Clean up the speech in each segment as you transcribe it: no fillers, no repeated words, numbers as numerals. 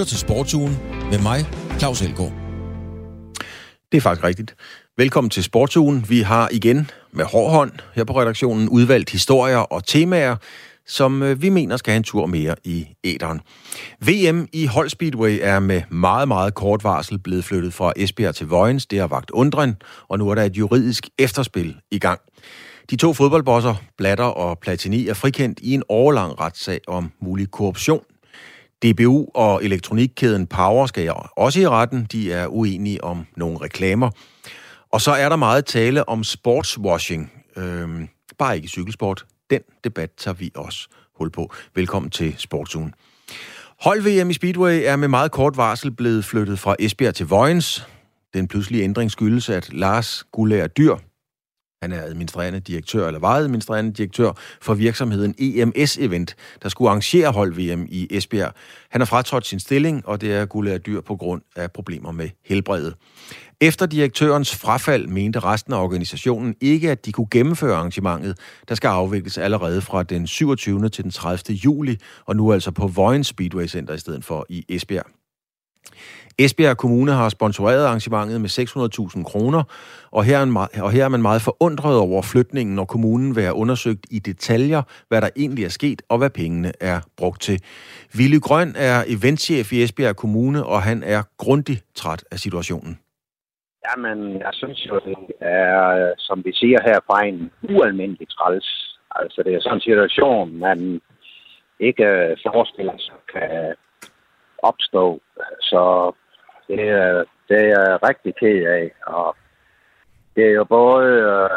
til Sportsugen med mig, Claus Elgaard. Det er faktisk rigtigt. Velkommen til Sportsugen. Vi har igen med hård hånd her på redaktionen udvalgt historier og temaer, som vi mener skal have en tur mere i æteren. VM i holdspeedway er med meget, meget kort varsel blevet flyttet fra Esbjerg til Vojens. Det har vakt undren, og nu er der et juridisk efterspil i gang. De to fodboldbosser, Blatter og Platini, er frikendt i en årelang retssag om mulig korruption. DBU og elektronikkæden Power skal også i retten. De er uenige om nogle reklamer. Og så er der meget tale om sportswashing. Bare ikke i cykelsport. Den debat tager vi også hul på. Velkommen til Sportsugen. Hold-VM i Speedway er med meget kort varsel blevet flyttet fra Esbjerg til Vojens. Den pludselige ændring skyldes, at Lars Guldager Dyr, han er administrerende direktør, eller var administrerende direktør for virksomheden EMS Event, der skulle arrangere hold-VM i Esbjerg. Han har fratrådt sin stilling, og det er Guldager Dyr på grund af problemer med helbredet. Efter direktørens frafald mente resten af organisationen ikke, at de kunne gennemføre arrangementet, der skal afvikles allerede fra den 27. til den 30. juli, og nu altså på Vojens Speedway Center i stedet for i Esbjerg. Esbjerg Kommune har sponsoreret arrangementet med 600.000 kroner, og her er man meget forundret over flytningen, når kommunen vil have undersøgt i detaljer, hvad der egentlig er sket, og hvad pengene er brugt til. Willy Grøn er eventchef i Esbjerg Kommune, og han er grundigt træt af situationen. Jamen, jeg synes jo, det er, som vi siger herfra, en ualmindelig træls. Altså, det er sådan en situation, man ikke forestiller sig kan opstå. Så det er jeg rigtig ked af. Og det er jo både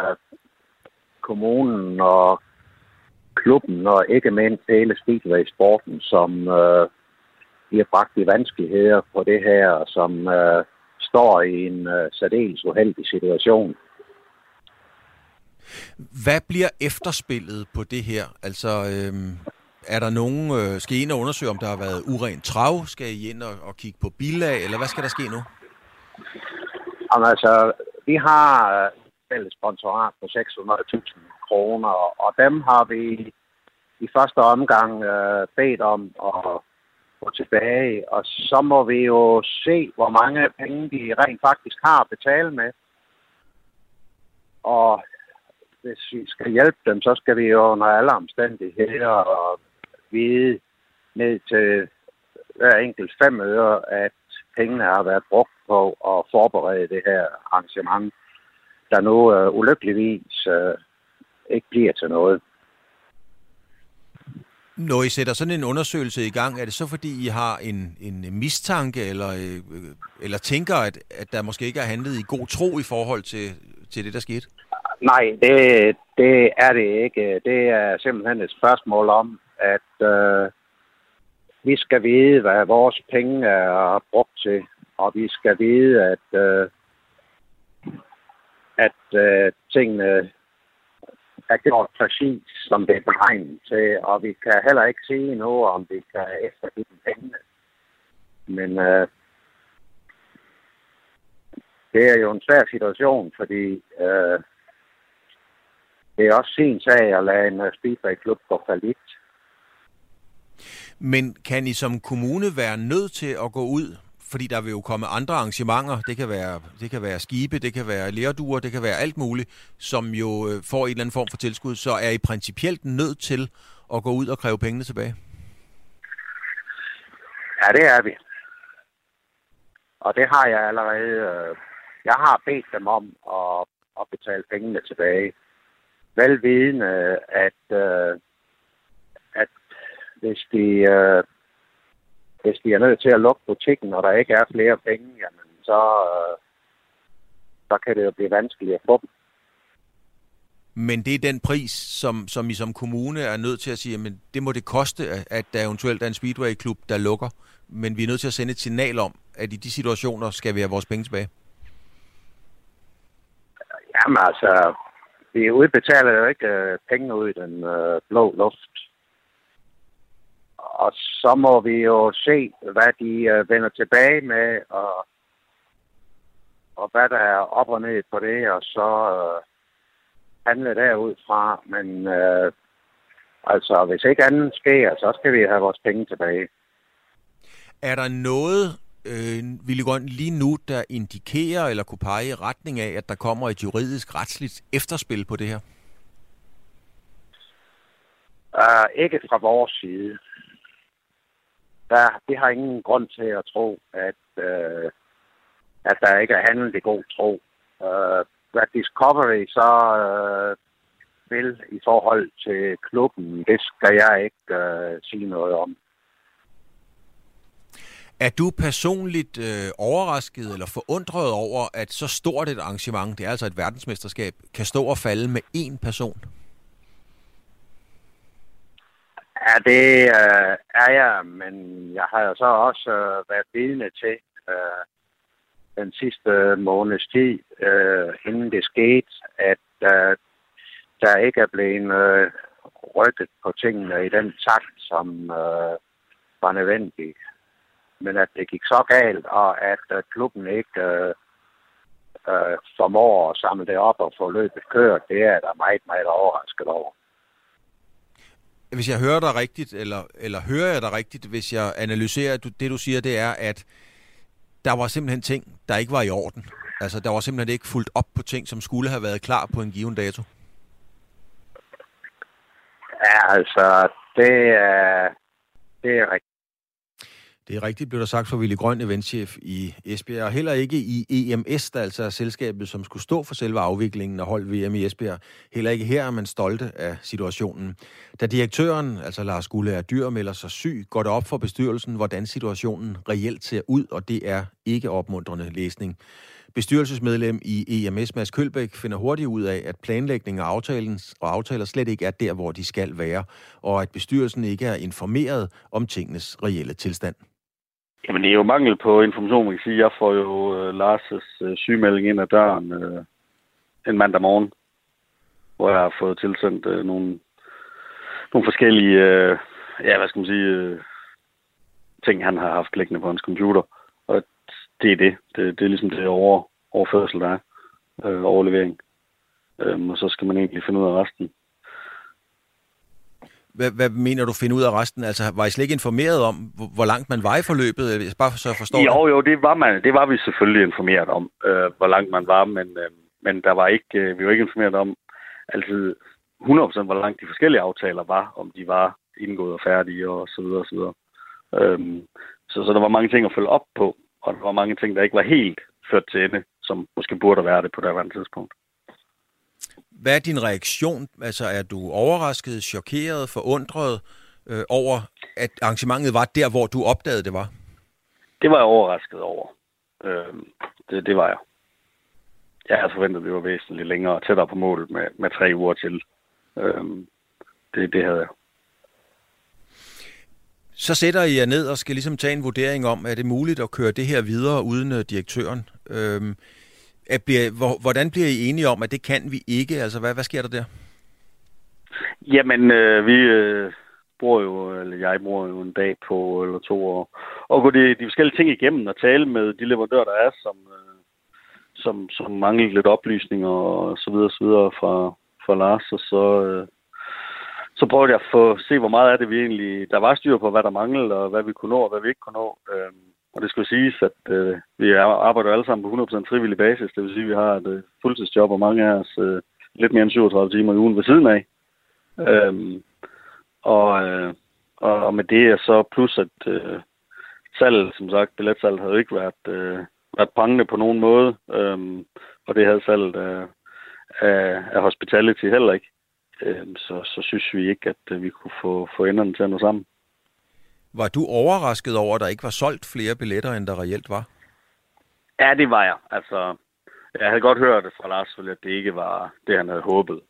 kommunen og klubben og ikke mindst hele speedway-sporten, som bliver bragt i vanskeligheder på det her, som står i en særdeles uheldig situation. Hvad bliver efterspillet på det her? Altså, er der nogen, skal I ind og undersøge, om der har været urent trav? Skal I ind og kigge på bilag, eller hvad skal der ske nu? Jamen, altså, vi har fælles sponsorat på 600.000 kroner, og dem har vi i første omgang bedt om at gå tilbage, og så må vi jo se, hvor mange penge de rent faktisk har at betale med. Og hvis vi skal hjælpe dem, så skal vi jo under alle omstændigheder vide ned til hver enkelt 5 øre, at pengene har været brugt på at forberede det her arrangement, der nu ulykkeligvis ikke bliver til noget. Når I sætter sådan en undersøgelse i gang, er det så fordi I har en mistanke, eller tænker, at der måske ikke er handlet i god tro i forhold til det, der skete? Nej, det er det ikke. Det er simpelthen et spørgsmål om, at vi skal vide, hvad vores penge er brugt til, og vi skal vide, at tingene er gjort præcis, som det er beregnet til, og vi kan heller ikke sige noget om, vi kan eftergive dem pengene. Men det er jo en svær situation, fordi det er også sin sag at lade en speedway-klub gå fallit. Men kan I som kommune være nødt til at gå ud? Fordi der vil jo komme andre arrangementer. Det kan være skibe, det kan være lerduer, det kan være alt muligt, som jo får en eller anden form for tilskud. Så er I principielt nødt til at gå ud og kræve pengene tilbage? Ja, det er vi. Og det har jeg allerede. Jeg har bedt dem om at betale pengene tilbage. Velvidende, at hvis de er nødt til at lukke butikken, og der ikke er flere penge, jamen så kan det jo blive vanskeligt at få dem. Men det er den pris, som I som kommune er nødt til at sige, men det må det koste, at der eventuelt er en speedway-klub, der lukker. Men vi er nødt til at sende et signal om, at i de situationer skal vi have vores penge tilbage. Jamen altså, vi udbetaler jo ikke penge ud i den blå luft. Og så må vi jo se, hvad de vender tilbage med, og hvad der er op og ned på det, og så handle derudfra. Men altså, hvis ikke andet sker, så skal vi have vores penge tilbage. Er der noget, Willy Grøn, lige nu, der indikerer eller kunne pege i retning af, at der kommer et juridisk retsligt efterspil på det her? Ikke fra vores side. Det har ingen grund til at tro, at der ikke er handlet i god tro. Hvad Discovery så vil i forhold til klubben, det skal jeg ikke sige noget om. Er du personligt overrasket eller forundret over, at så stort et arrangement, det er altså et verdensmesterskab, kan stå og falde med én person? Ja, det er jeg, men jeg har jo så også været vidne til den sidste måneds tid, inden det skete, at der ikke er blevet rykket på tingene i den takt, som var nødvendig. Men at det gik så galt, og at klubben ikke formår at samle det op og få løbet kørt, det er der meget, meget overrasket over. Hvis jeg hører dig rigtigt, eller hører jeg dig rigtigt, hvis jeg analyserer det, du siger, det er, at der var simpelthen ting, der ikke var i orden. Altså, der var simpelthen ikke fulgt op på ting, som skulle have været klar på en given dato. Ja, altså, det er rigtigt. Det er rigtigt, blev der sagt for Willy Grøn, eventchef i Esbjerg, og heller ikke i EMS, der altså er selskabet, som skulle stå for selve afviklingen af hold VM i Esbjerg. Heller ikke her er man stolte af situationen. Da direktøren, altså Lars Guldager Dyhr, melder sig syg, går det op for bestyrelsen, hvordan situationen reelt ser ud, og det er ikke opmuntrende læsning. Bestyrelsesmedlem i EMS, Mads Kølbæk, finder hurtigt ud af, at planlægning af aftaler slet ikke er der, hvor de skal være, og at bestyrelsen ikke er informeret om tingenes reelle tilstand. Jamen, det er jo mangel på information, man kan sige. Jeg får jo Lars' sygemelding ind ad døren en mandag morgen, hvor jeg har fået tilsendt nogle forskellige, ting, han har haft liggende på hans computer. Og det er det. Det er ligesom det overførsel, der er. Overlevering. Og så skal man egentlig finde ud af resten. Hvad mener du finde ud af resten? Altså, var I slet ikke informeret om, hvor langt man var i forløbet? Bare så jeg forstår det. Jo, det var vi selvfølgelig informeret om, hvor langt man var, men der var ikke, vi var ikke informeret om altid 100% hvor langt de forskellige aftaler var, om de var indgået og færdige og så videre og så videre. Så der var mange ting at følge op på, og der var mange ting, der ikke var helt ført til ende, som måske burde være det på det tidspunkt. Hvad er din reaktion? Altså, er du overrasket, chokeret, forundret over, at arrangementet var der, hvor du opdagede, det var? Det var jeg overrasket over. Det var jeg. Jeg havde forventet, at det var væsentligt længere og tættere på målet med 3 uger til. Det havde jeg. Så sætter I jer ned og skal ligesom tage en vurdering om, er det muligt at køre det her videre uden direktøren? Hvordan bliver I enige om, at det kan vi ikke? Altså, hvad sker der der? Jamen, jeg bruger jo en dag på eller 2 år, og gå de forskellige ting igennem og tale med de leverandører, der er, som mangler lidt oplysninger og så videre fra Lars, og så prøvede jeg at se, hvor meget af det vi egentlig, der var styr på, hvad der manglede, og hvad vi kunne nå, og hvad vi ikke kunne nå. Og det skal siges, at vi arbejder alle sammen på 100% frivillig basis. Det vil sige, at vi har et fuldtidsjob, og mange af os lidt mere end 37 timer i ugen ved siden af. Og med det er så plus, at salget, som sagt, billetsalget havde ikke været prangende på nogen måde. Og det havde salget af hospitality heller ikke. Så synes vi ikke, at vi kunne få enderne til at nå sammen. Var du overrasket over, at der ikke var solgt flere billetter, end der reelt var? Ja, det var jeg. Altså, jeg havde godt hørt det fra Lars, at det ikke var det, han havde håbet.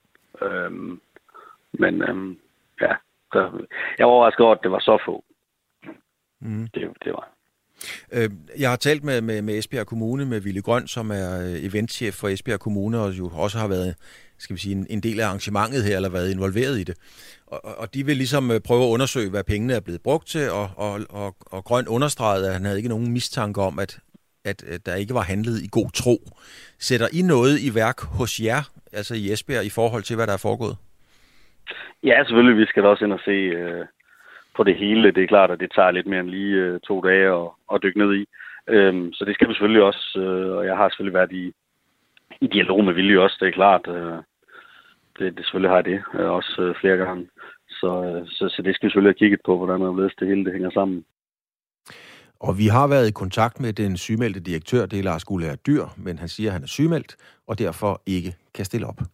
Jeg var overrasket over, at det var så få. Det var. Jeg har talt med Esbjerg Kommune, med Willy Grøn, som er eventchef for Esbjerg Kommune, og jo også har været, skal vi sige, en del af arrangementet her, eller været involveret i det. Og de vil ligesom prøve at undersøge, hvad pengene er blevet brugt til, og Grøn understregede, at han havde ikke nogen mistanke om, at der ikke var handlet i god tro. Sætter I noget i værk hos jer, altså i Esbjerg, i forhold til, hvad der er foregået? Ja, selvfølgelig. Vi skal da også ind og se på det hele. Det er klart, at det tager lidt mere end lige 2 dage at dykke ned i. Så det skal vi selvfølgelig også, og jeg har selvfølgelig været i dialog med Willy også, det er klart. Det selvfølgelig har jeg det, også flere gange. Så det skal vi selvfølgelig have kigget på, hvordan det hele det hænger sammen. Og vi har været i kontakt med den sygemeldte direktør, det er Lars Guldager Dyr, men han siger, at han er sygemeldt, og derfor ikke kan stille op.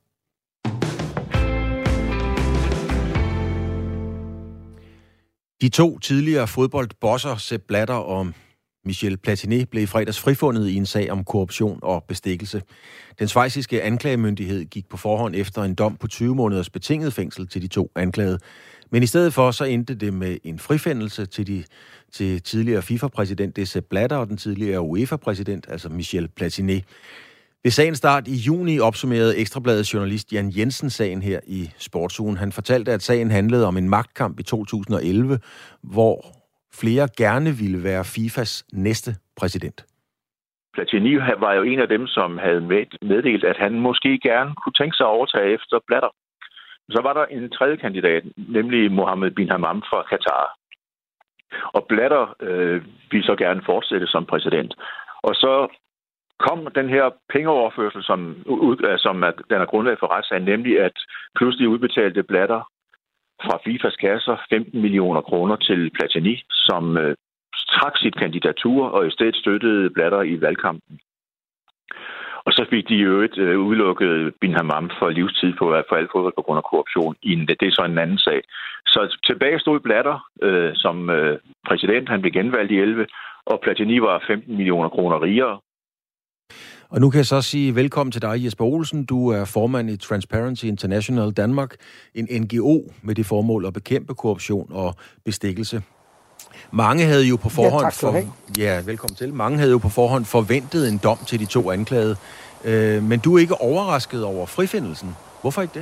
De 2 tidligere fodboldbosser, Sepp Blatter og Michel Platini, blev i fredags frifundet i en sag om korruption og bestikkelse. Den schweiziske anklagemyndighed gik på forhånd efter en dom på 20 måneders betinget fængsel til de 2 anklagede. Men i stedet for så endte det med en frifindelse til tidligere FIFA-præsident, det er Sepp Blatter, og den tidligere UEFA-præsident, altså Michel Platini. Ved sagens start i juni opsummerede Ekstrabladets journalist Jan Jensen sagen her i Sportsugen. Han fortalte, at sagen handlede om en magtkamp i 2011, hvor flere gerne ville være FIFAs næste præsident. Platini var jo en af dem, som havde meddelt, at han måske gerne kunne tænke sig at overtage efter Blatter. Så var der en tredje kandidat, nemlig Mohammed bin Hammam fra Katar. Og Blatter ville så gerne fortsætte som præsident. Og så kom den her pengeoverførsel, som den er grundlag for retssagen, nemlig at pludselig udbetalte Blatter fra FIFAs kasser 15 millioner kroner til Platini, som trak sit kandidatur og i stedet støttede Blatter i valgkampen. Og så fik de jo udelukket bin Hammam for livstid for al fodbold på grund af korruption. Det er så en anden sag. Så tilbage stod Blatter som præsident. Han blev genvalgt i 11, og Platini var 15 millioner kroner rigere. Og nu kan jeg så sige velkommen til dig, Jesper Olsen. Du er formand i Transparency International Danmark, en NGO med det formål at bekæmpe korruption og bestikkelse. Mange havde jo på forhånd velkommen til. Mange havde jo på forhånd forventet en dom til de 2 anklagede. Men du er ikke overrasket over frifindelsen. Hvorfor ikke det?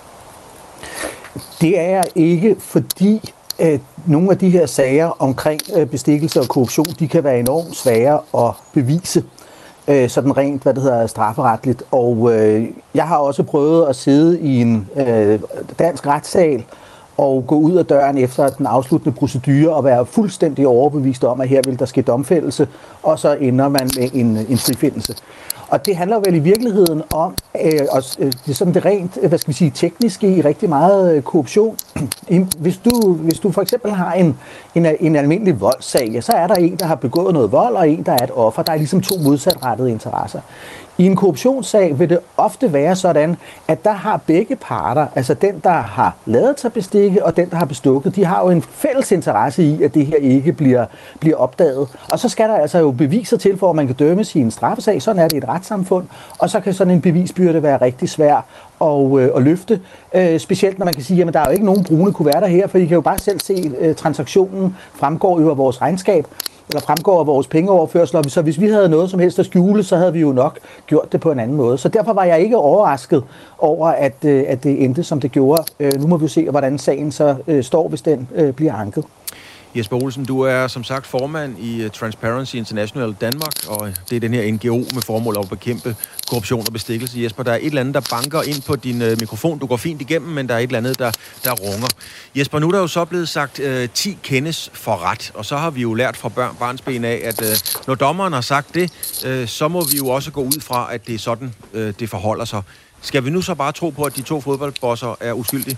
Det er jeg ikke, fordi nogle af de her sager omkring bestikkelse og korruption, de kan være enormt svære at bevise. Sådan rent, strafferetligt. Og jeg har også prøvet at sidde i en dansk retssal og gå ud af døren efter den afsluttende procedure og være fuldstændig overbevist om, at her vil der ske domfældelse, og så ender man med en frifindelse. Og det handler vel i virkeligheden om det er sådan det rent, tekniske i rigtig meget korruption. Hvis du for eksempel har en almindelig voldssag, så er der en, der har begået noget vold, og en, der er et offer. Der er ligesom 2 modsatrettede interesser. I en korruptionssag vil det ofte være sådan, at der har begge parter, altså den, der har ladet sig bestikke, og den, der har bestukket, de har jo en fælles interesse i, at det her ikke bliver opdaget. Og så skal der altså jo beviser til, for at man kan dømmes i en straffesag. Sådan er det i et retssamfund. Og så kan sådan en bevisbyrde være rigtig svær at løfte. Specielt når man kan sige, at der er jo ikke nogen brune kuverter her, for I kan jo bare selv se, transaktionen fremgår jo af vores regnskab, eller fremgår af vores pengeoverførsler, så hvis vi havde noget som helst at skjule, så havde vi jo nok gjort det på en anden måde. Så derfor var jeg ikke overrasket over, at det endte, som det gjorde. Nu må vi jo se, hvordan sagen så står, hvis den bliver anket. Jesper Olsen, du er som sagt formand i Transparency International Danmark, og det er den her NGO med formål at bekæmpe korruption og bestikkelse. Jesper, der er et eller andet, der banker ind på din mikrofon. Du går fint igennem, men der er et eller andet, der runger. Jesper, nu er der jo så blevet sagt 10 kendes for ret, og så har vi jo lært fra barnsben af, at når dommeren har sagt det, så må vi jo også gå ud fra, at det er sådan, det forholder sig. Skal vi nu så bare tro på, at de 2 fodboldbosser er uskyldige?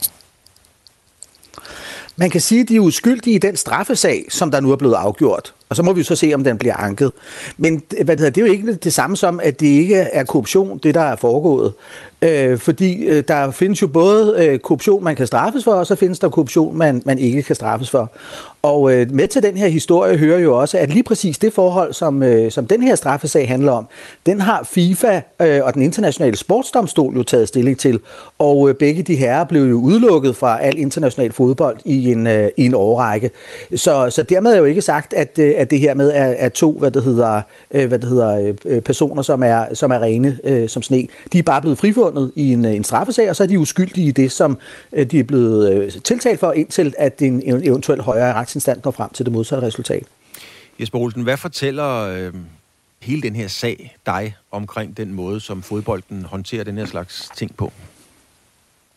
Man kan sige, at de er uskyldige i den straffesag, som der nu er blevet afgjort. Og så må vi jo så se, om den bliver anket. Men det er jo ikke det samme som, at det ikke er korruption, det der er foregået. Fordi der findes jo både korruption, man kan straffes for, og så findes der korruption, man ikke kan straffes for. Og med til den her historie hører jo også, at lige præcis det forhold, som den her straffesag handler om, den har FIFA og den internationale sportsdomstol jo taget stilling til. Og begge de herrer blev jo udelukket fra al international fodbold i en årrække. Så dermed er jo ikke sagt, at det her med er 2 personer, som er rene som sne. De er bare blevet frifundet i en straffesag, og så er de uskyldige i det, som de er blevet tiltalt for, indtil at en eventuelt højere retsinstans når frem til det modsatte resultat. Jesper Olsen, hvad fortæller hele den her sag dig omkring den måde, som fodbolden håndterer den her slags ting på?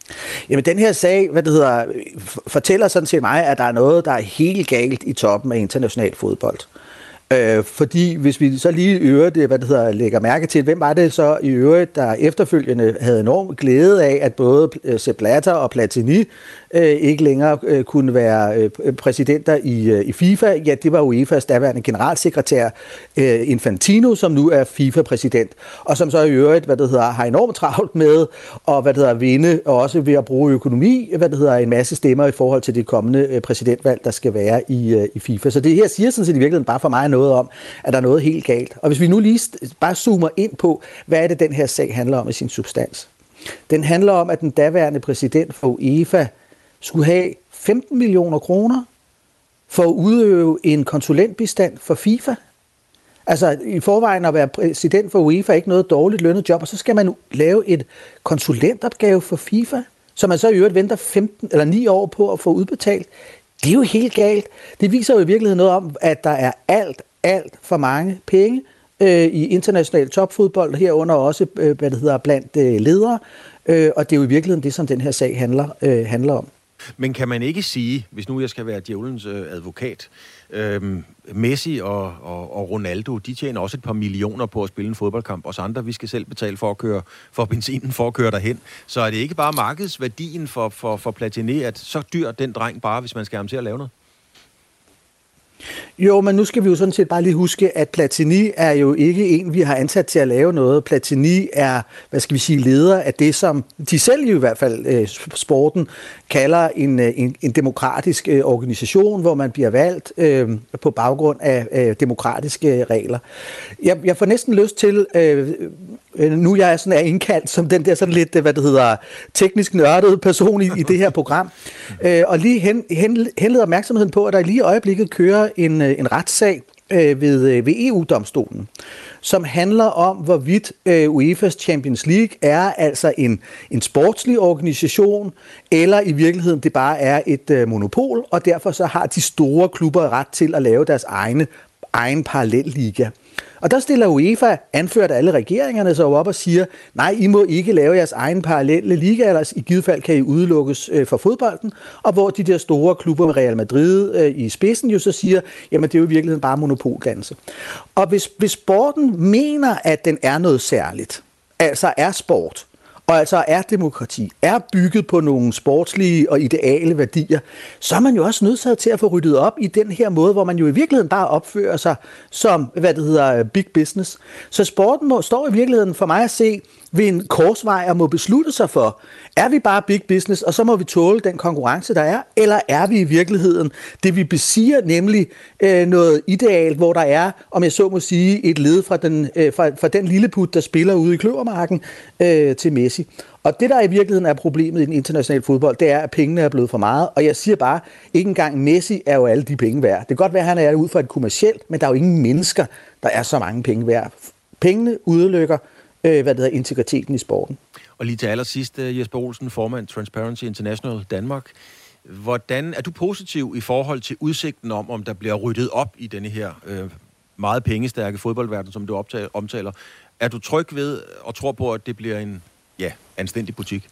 Jamen, den her sag, fortæller sådan set mig, at der er noget, der er helt galt i toppen af international fodbold. Fordi hvis vi så lige i øvrigt, lægger mærke til, hvem var det så i øvrigt, der efterfølgende havde enorm glæde af, at både Sepp Blatter og Platini ikke længere kunne være præsidenter i FIFA. Ja, det var UEFA's daværende generalsekretær Infantino, som nu er FIFA-præsident, og som så i øvrigt, har enormt travlt med at vinde, og også ved at bruge økonomi, en masse stemmer i forhold til det kommende præsidentvalg, der skal være i FIFA. Så det her siger sådan set i virkeligheden bare for mig noget om, at der er noget helt galt. Og hvis vi nu lige bare zoomer ind på, hvad er det, den her sag handler om i sin substans. Den handler om, at den daværende præsident for UEFA skulle have 15 millioner kroner for at udøve en konsulentbistand for FIFA. Altså i forvejen at være præsident for UEFA er ikke noget dårligt lønnet job, og så skal man lave et konsulentopgave for FIFA, som man så i øvrigt venter 15 eller 9 år på at få udbetalt. Det er jo helt galt. Det viser jo i virkeligheden noget om, at der er alt for mange penge i international topfodbold, herunder også blandt ledere, og det er jo i virkeligheden det, som den her sag handler om. Men kan man ikke sige, hvis nu jeg skal være djævelens advokat, Messi og Ronaldo, de tjener også et par millioner på at spille en fodboldkamp, og så andre, vi skal selv betale for benzinen for at køre derhen. Så er det ikke bare markedsværdien for Platini, at så dyr den dreng bare, hvis man skal ham til at lave noget? Jo, men nu skal vi jo sådan set bare lige huske, at Platini er jo ikke en, vi har ansat til at lave noget. Platini er, leder af det, som de selv i hvert fald sporten kalder en demokratisk organisation, hvor man bliver valgt på baggrund af demokratiske regler. Jeg får næsten lyst til, nu jeg er indkaldt som den der sådan lidt, teknisk nørdede person i det her program, og lige henlede opmærksomheden på, at der lige i øjeblikket kører en retssag ved EU-domstolen, som handler om, hvorvidt UEFA's Champions League er altså en sportslig organisation, eller i virkeligheden det bare er et monopol, og derfor så har de store klubber ret til at lave deres egen parallelliga. Og der stiller UEFA, anført af alle regeringerne, så op og siger, nej, I må ikke lave jeres egen parallelle liga, ellers i givet fald kan I udelukkes for fodbolden. Og hvor de der store klubber med Real Madrid i spidsen jo så siger, jamen det er jo i virkeligheden bare monopoldannelse. Og hvis sporten mener, at den er noget særligt, altså er sport, og altså er demokrati, er bygget på nogle sportslige og ideale værdier, så er man jo også nødsaget til at få ryddet op i den her måde, hvor man jo i virkeligheden bare opfører sig som, big business. Så sporten står i virkeligheden for mig at se ved en korsvej og må beslutte sig for, er vi bare big business, og så må vi tåle den konkurrence, der er, eller er vi i virkeligheden det, vi besigger, nemlig noget ideal, hvor der er, om jeg så må sige, et led fra den lille put, der spiller ude i Kløvermarken til Messi. Og det, der i virkeligheden er problemet i den internationale fodbold, det er, at pengene er blevet for meget. Og jeg siger bare, ikke engang Messi er jo alle de penge værd. Det kan godt være, at han er ud fra et kommercielt, men der er jo ingen mennesker, der er så mange penge værd. Pengene udelukker integriteten i sporten. Og lige til allersidst, Jesper Olsen, formand Transparency International Danmark. Hvordan er du positiv i forhold til udsigten om der bliver ryddet op i denne her meget pengestærke fodboldverden, som du omtaler? Er du tryg ved og tror på, at det bliver en anstændig butik?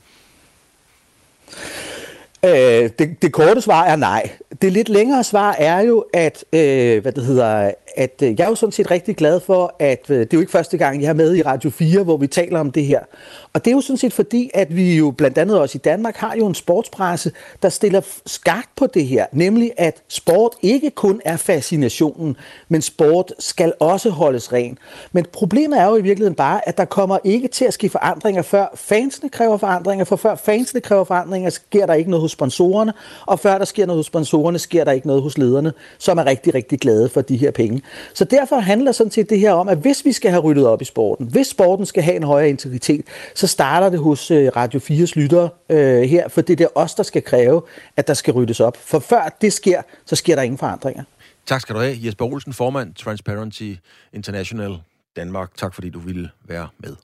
Det korte svar er nej. Det lidt længere svar er jo, at jeg er jo sådan set rigtig glad for, at det er jo ikke første gang, jeg er med i Radio 4, hvor vi taler om det her. Og det er jo sådan set fordi, at vi jo blandt andet også i Danmark har jo en sportspresse, der stiller skarpt på det her. Nemlig, at sport ikke kun er fascinationen, men sport skal også holdes ren. Men problemet er jo i virkeligheden bare, at der kommer ikke til at ske forandringer, før fansene kræver forandringer. For før fansene kræver forandringer, sker der ikke noget hos sponsorerne. Og før der sker noget hos sponsorerne, sker der ikke noget hos lederne, som er rigtig, rigtig glade for de her penge. Så derfor handler sådan set det her om, at hvis vi skal have ryddet op i sporten, hvis sporten skal have en højere integritet, så starter det hos Radio 4's lyttere her, for det er os, der skal kræve, at der skal ryddes op. For før det sker, så sker der ingen forandringer. Tak skal du have, Jesper Olsen, formand Transparency International Danmark. Tak fordi du ville være med.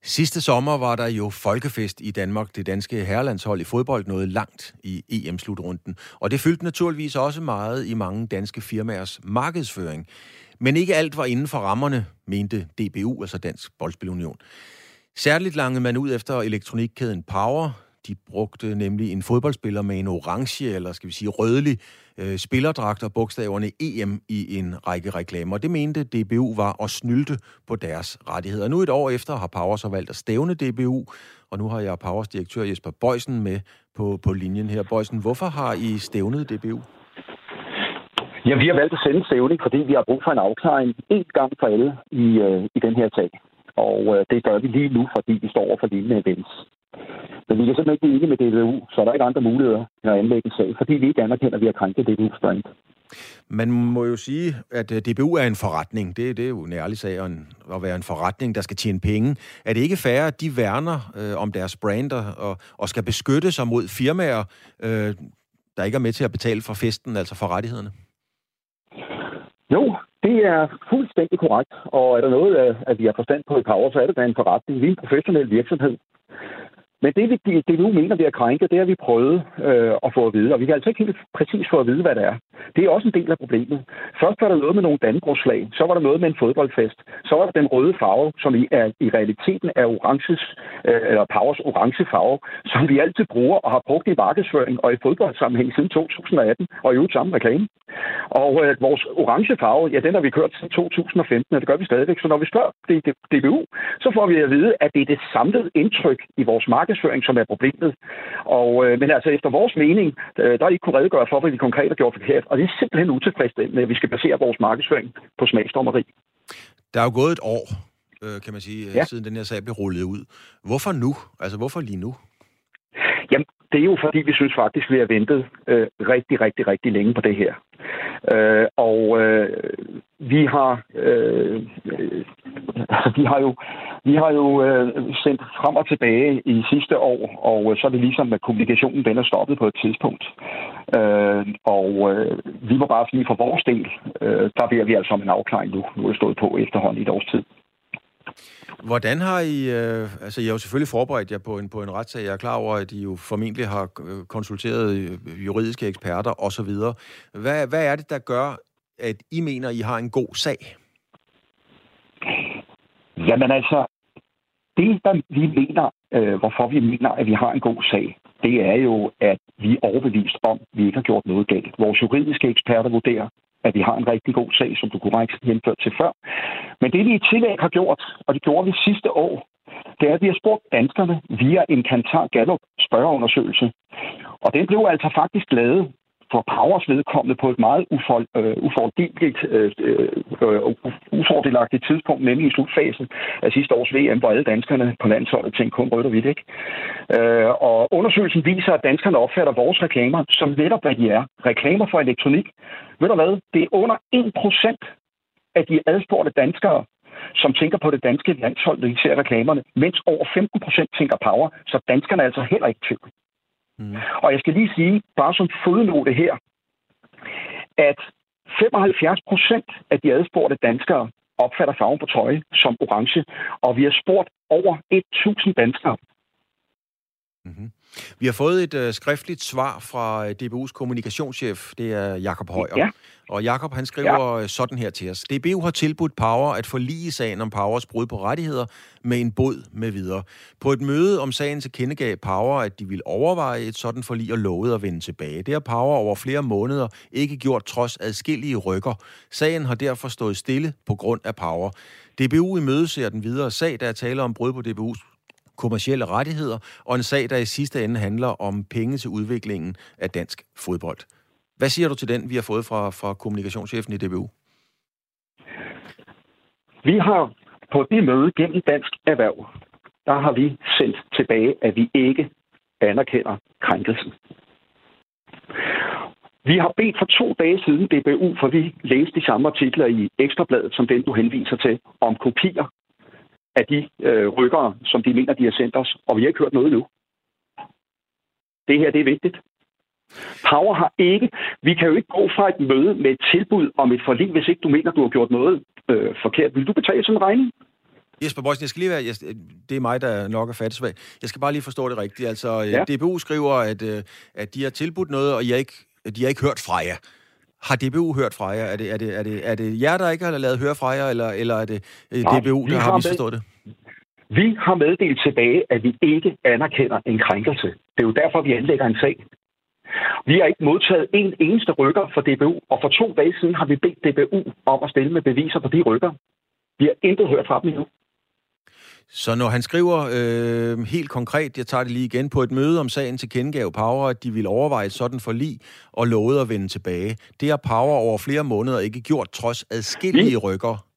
Sidste sommer var der jo folkefest i Danmark. Det danske herrelandshold i fodbold nåede langt i EM-slutrunden. Og det fyldte naturligvis også meget i mange danske firmaers markedsføring. Men ikke alt var inden for rammerne, mente DBU, altså Dansk Boldspilunion. Særligt langede man ud efter elektronikkæden Power. De brugte nemlig en fodboldspiller med en orange, eller skal vi sige rødlig, spillerdragt og bogstaverne EM i en række reklamer. Det mente DBU var at snylte på deres rettigheder. Nu et år efter har Power så valgt at stævne DBU, og nu har jeg Powers direktør Jesper Boysen med på linjen her. Boysen, hvorfor har I stævnet DBU? Ja, vi har valgt at sende stævning, fordi vi har brug for en afklaring en gang for alle i den her sag. Og det gør vi lige nu, fordi vi står over for lignende events. Men vi kan simpelthen ikke blive enige med DBU, så der er ikke andre muligheder end at anlægge en sag, fordi vi ikke anerkender, at vi har krænket DBU's brand. Man må jo sige, at DBU er en forretning. Det er jo en ærlig sag at være en forretning, der skal tjene penge. Er det ikke fair, at de værner om deres brand og skal beskytte sig mod firmaer, der ikke er med til at betale for festen, altså for rettighederne? Jo, det er fuldstændig korrekt. Og er der noget, at vi har forstand på i Power, så er det da en forretning. Vi er en professionel virksomhed. Men det nu mener, vi har krænket, det har vi prøvet at få at vide. Og vi kan altså ikke helt præcis få at vide, hvad det er. Det er også en del af problemet. Først var der noget med nogle dannebrogsflag. Så var der noget med en fodboldfest. Så var der den røde farve, som i realiteten er eller Powers orange farve, som vi altid bruger og har brugt i markedsføring og i fodboldsammenhæng siden 2018 og i øvrigt samme reklame. Og vores orange farve, ja, den har vi kørt siden 2015, og det gør vi stadigvæk. Så når vi spørger DBU, så får vi at vide, at det er det samlede indtryk i vores markedsføring, som er problemet. Men altså efter vores mening, der er ikke kunne redegøre for, hvad vi konkret har gjort forkert. Og det er simpelthen utilfredsstillende, at vi skal basere vores markedsføring på smagsdommeri. Der er jo gået et år, kan man sige, siden den her sag blev rullet ud. Hvorfor nu? Altså, hvorfor lige nu? Jamen, det er jo fordi, vi synes faktisk, vi har ventet rigtig, rigtig, rigtig længe på det her. Vi har jo sendt frem og tilbage i sidste år, og så er det ligesom, at kommunikationen den er stoppet på et tidspunkt. Vi må bare sige, for vores del, der bliver vi altså om en afklaring nu. Nu er det stået på efterhånden i et års tid. Hvordan har I... I har jo selvfølgelig forberedt jer på en retssag. Jeg er klar over, at I jo formentlig har konsulteret juridiske eksperter osv. Hvad er det, der gør, at I mener, I har en god sag? Jamen altså, det, der vi mener, hvorfor vi mener, at vi har en god sag, det er jo, at vi er overbevist om, at vi ikke har gjort noget galt. Vores juridiske eksperter vurderer, at vi har en rigtig god sag, som du korrekt henført til før. Men det, vi i tillæg har gjort, og det gjorde vi sidste år, det er, at vi har spurgt danskerne via en Kantar Gallup spørgeundersøgelse. Og den blev altså faktisk lavet for Powers vedkommende på et meget ufordelagtigt tidspunkt, nemlig i slutfasen af sidste års VM, hvor alle danskerne på landsholdet tænkte kun rødt og hvidt, ikke? Og undersøgelsen viser, at danskerne opfatter vores reklamer som netop, hvad de er. Reklamer for elektronik. Ved du hvad? Det er under 1% af de adspurgte danskere, som tænker på det danske landshold, når de ser reklamerne, mens over 15% tænker Power, så danskerne er altså heller ikke tvivl. Og jeg skal lige sige, bare som fodnote her, at 75% af de adspurgte danskere opfatter farven på tøj som orange, og vi har spurgt over 1.000 danskere. Mm-hmm. Vi har fået et skriftligt svar fra DBU's kommunikationschef, det er Jakob Højer. Ja. Og Jakob, han skriver sådan her til os. DBU har tilbudt Power at forlige sagen om Powers brud på rettigheder med en bod med videre. På et møde om sagen tilkendegav Power, at de ville overveje et sådan forlig og lovede at vende tilbage. Det har Power over flere måneder ikke gjort trods adskillige rykker. Sagen har derfor stået stille på grund af Power. DBU imødeser den videre sag, der er tale om brud på DBU's kommercielle rettigheder, og en sag, der i sidste ende handler om penge til udviklingen af dansk fodbold. Hvad siger du til den, vi har fået fra kommunikationschefen i DBU? Vi har på det møde gennem Dansk Erhverv, der har vi sendt tilbage, at vi ikke anerkender krænkelsen. Vi har bedt for 2 dage siden DBU, for vi læste de samme artikler i Ekstrabladet, som den du henviser til, om kopier af de rykkere, som de mener, de har sendt os, og vi har ikke hørt noget nu. Det her, det er vigtigt. Power har ikke... Vi kan jo ikke gå fra et møde med et tilbud om et forlig, hvis ikke du mener, du har gjort noget forkert. Vil du betale sådan en regning? Jesper Boysen, jeg skal lige være... det er mig, der nok er fattesvag. Jeg skal bare lige forstå det rigtigt. Altså, DBU skriver, at de har tilbudt noget, og de har ikke hørt fra jer. Har DBU hørt fra jer? Er det jer, der ikke har lavet høre fra jer, eller er det DBU, der har misforstået det? Vi har meddelt tilbage, at vi ikke anerkender en krænkelse. Det er jo derfor, vi anlægger en sag. Vi har ikke modtaget en eneste rykker fra DBU, og for 2 dage siden har vi bedt DBU om at stille med beviser på de rykker. Vi har intet hørt fra dem endnu. Så når han skriver helt konkret, jeg tager det lige igen, på et møde om sagen tilkendegav Power, at de ville overveje et sådan forlig og lovede at vende tilbage. Det har Power over flere måneder ikke gjort, trods adskillige rykker.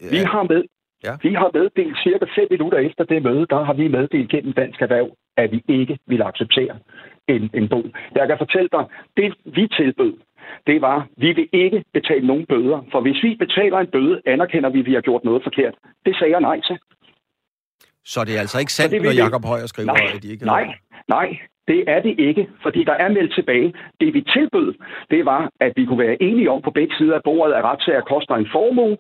Vi har meddelt cirka 5 minutter efter det møde, der har vi meddelt gennem Dansk Erhverv, at vi ikke vil acceptere en bod. Jeg kan fortælle dig, det vi tilbød, det var, vi vil ikke betale nogen bøder. For hvis vi betaler en bøde, anerkender vi, at vi har gjort noget forkert. Det sagde jeg nej til. Så det er altså ikke sandt, når Jakob Højer skriver, at de ikke... Nej, det er det ikke, fordi der er meldt tilbage. Det vi tilbød, det var, at vi kunne være enige om på begge sider af bordet, at retssager koster en formue.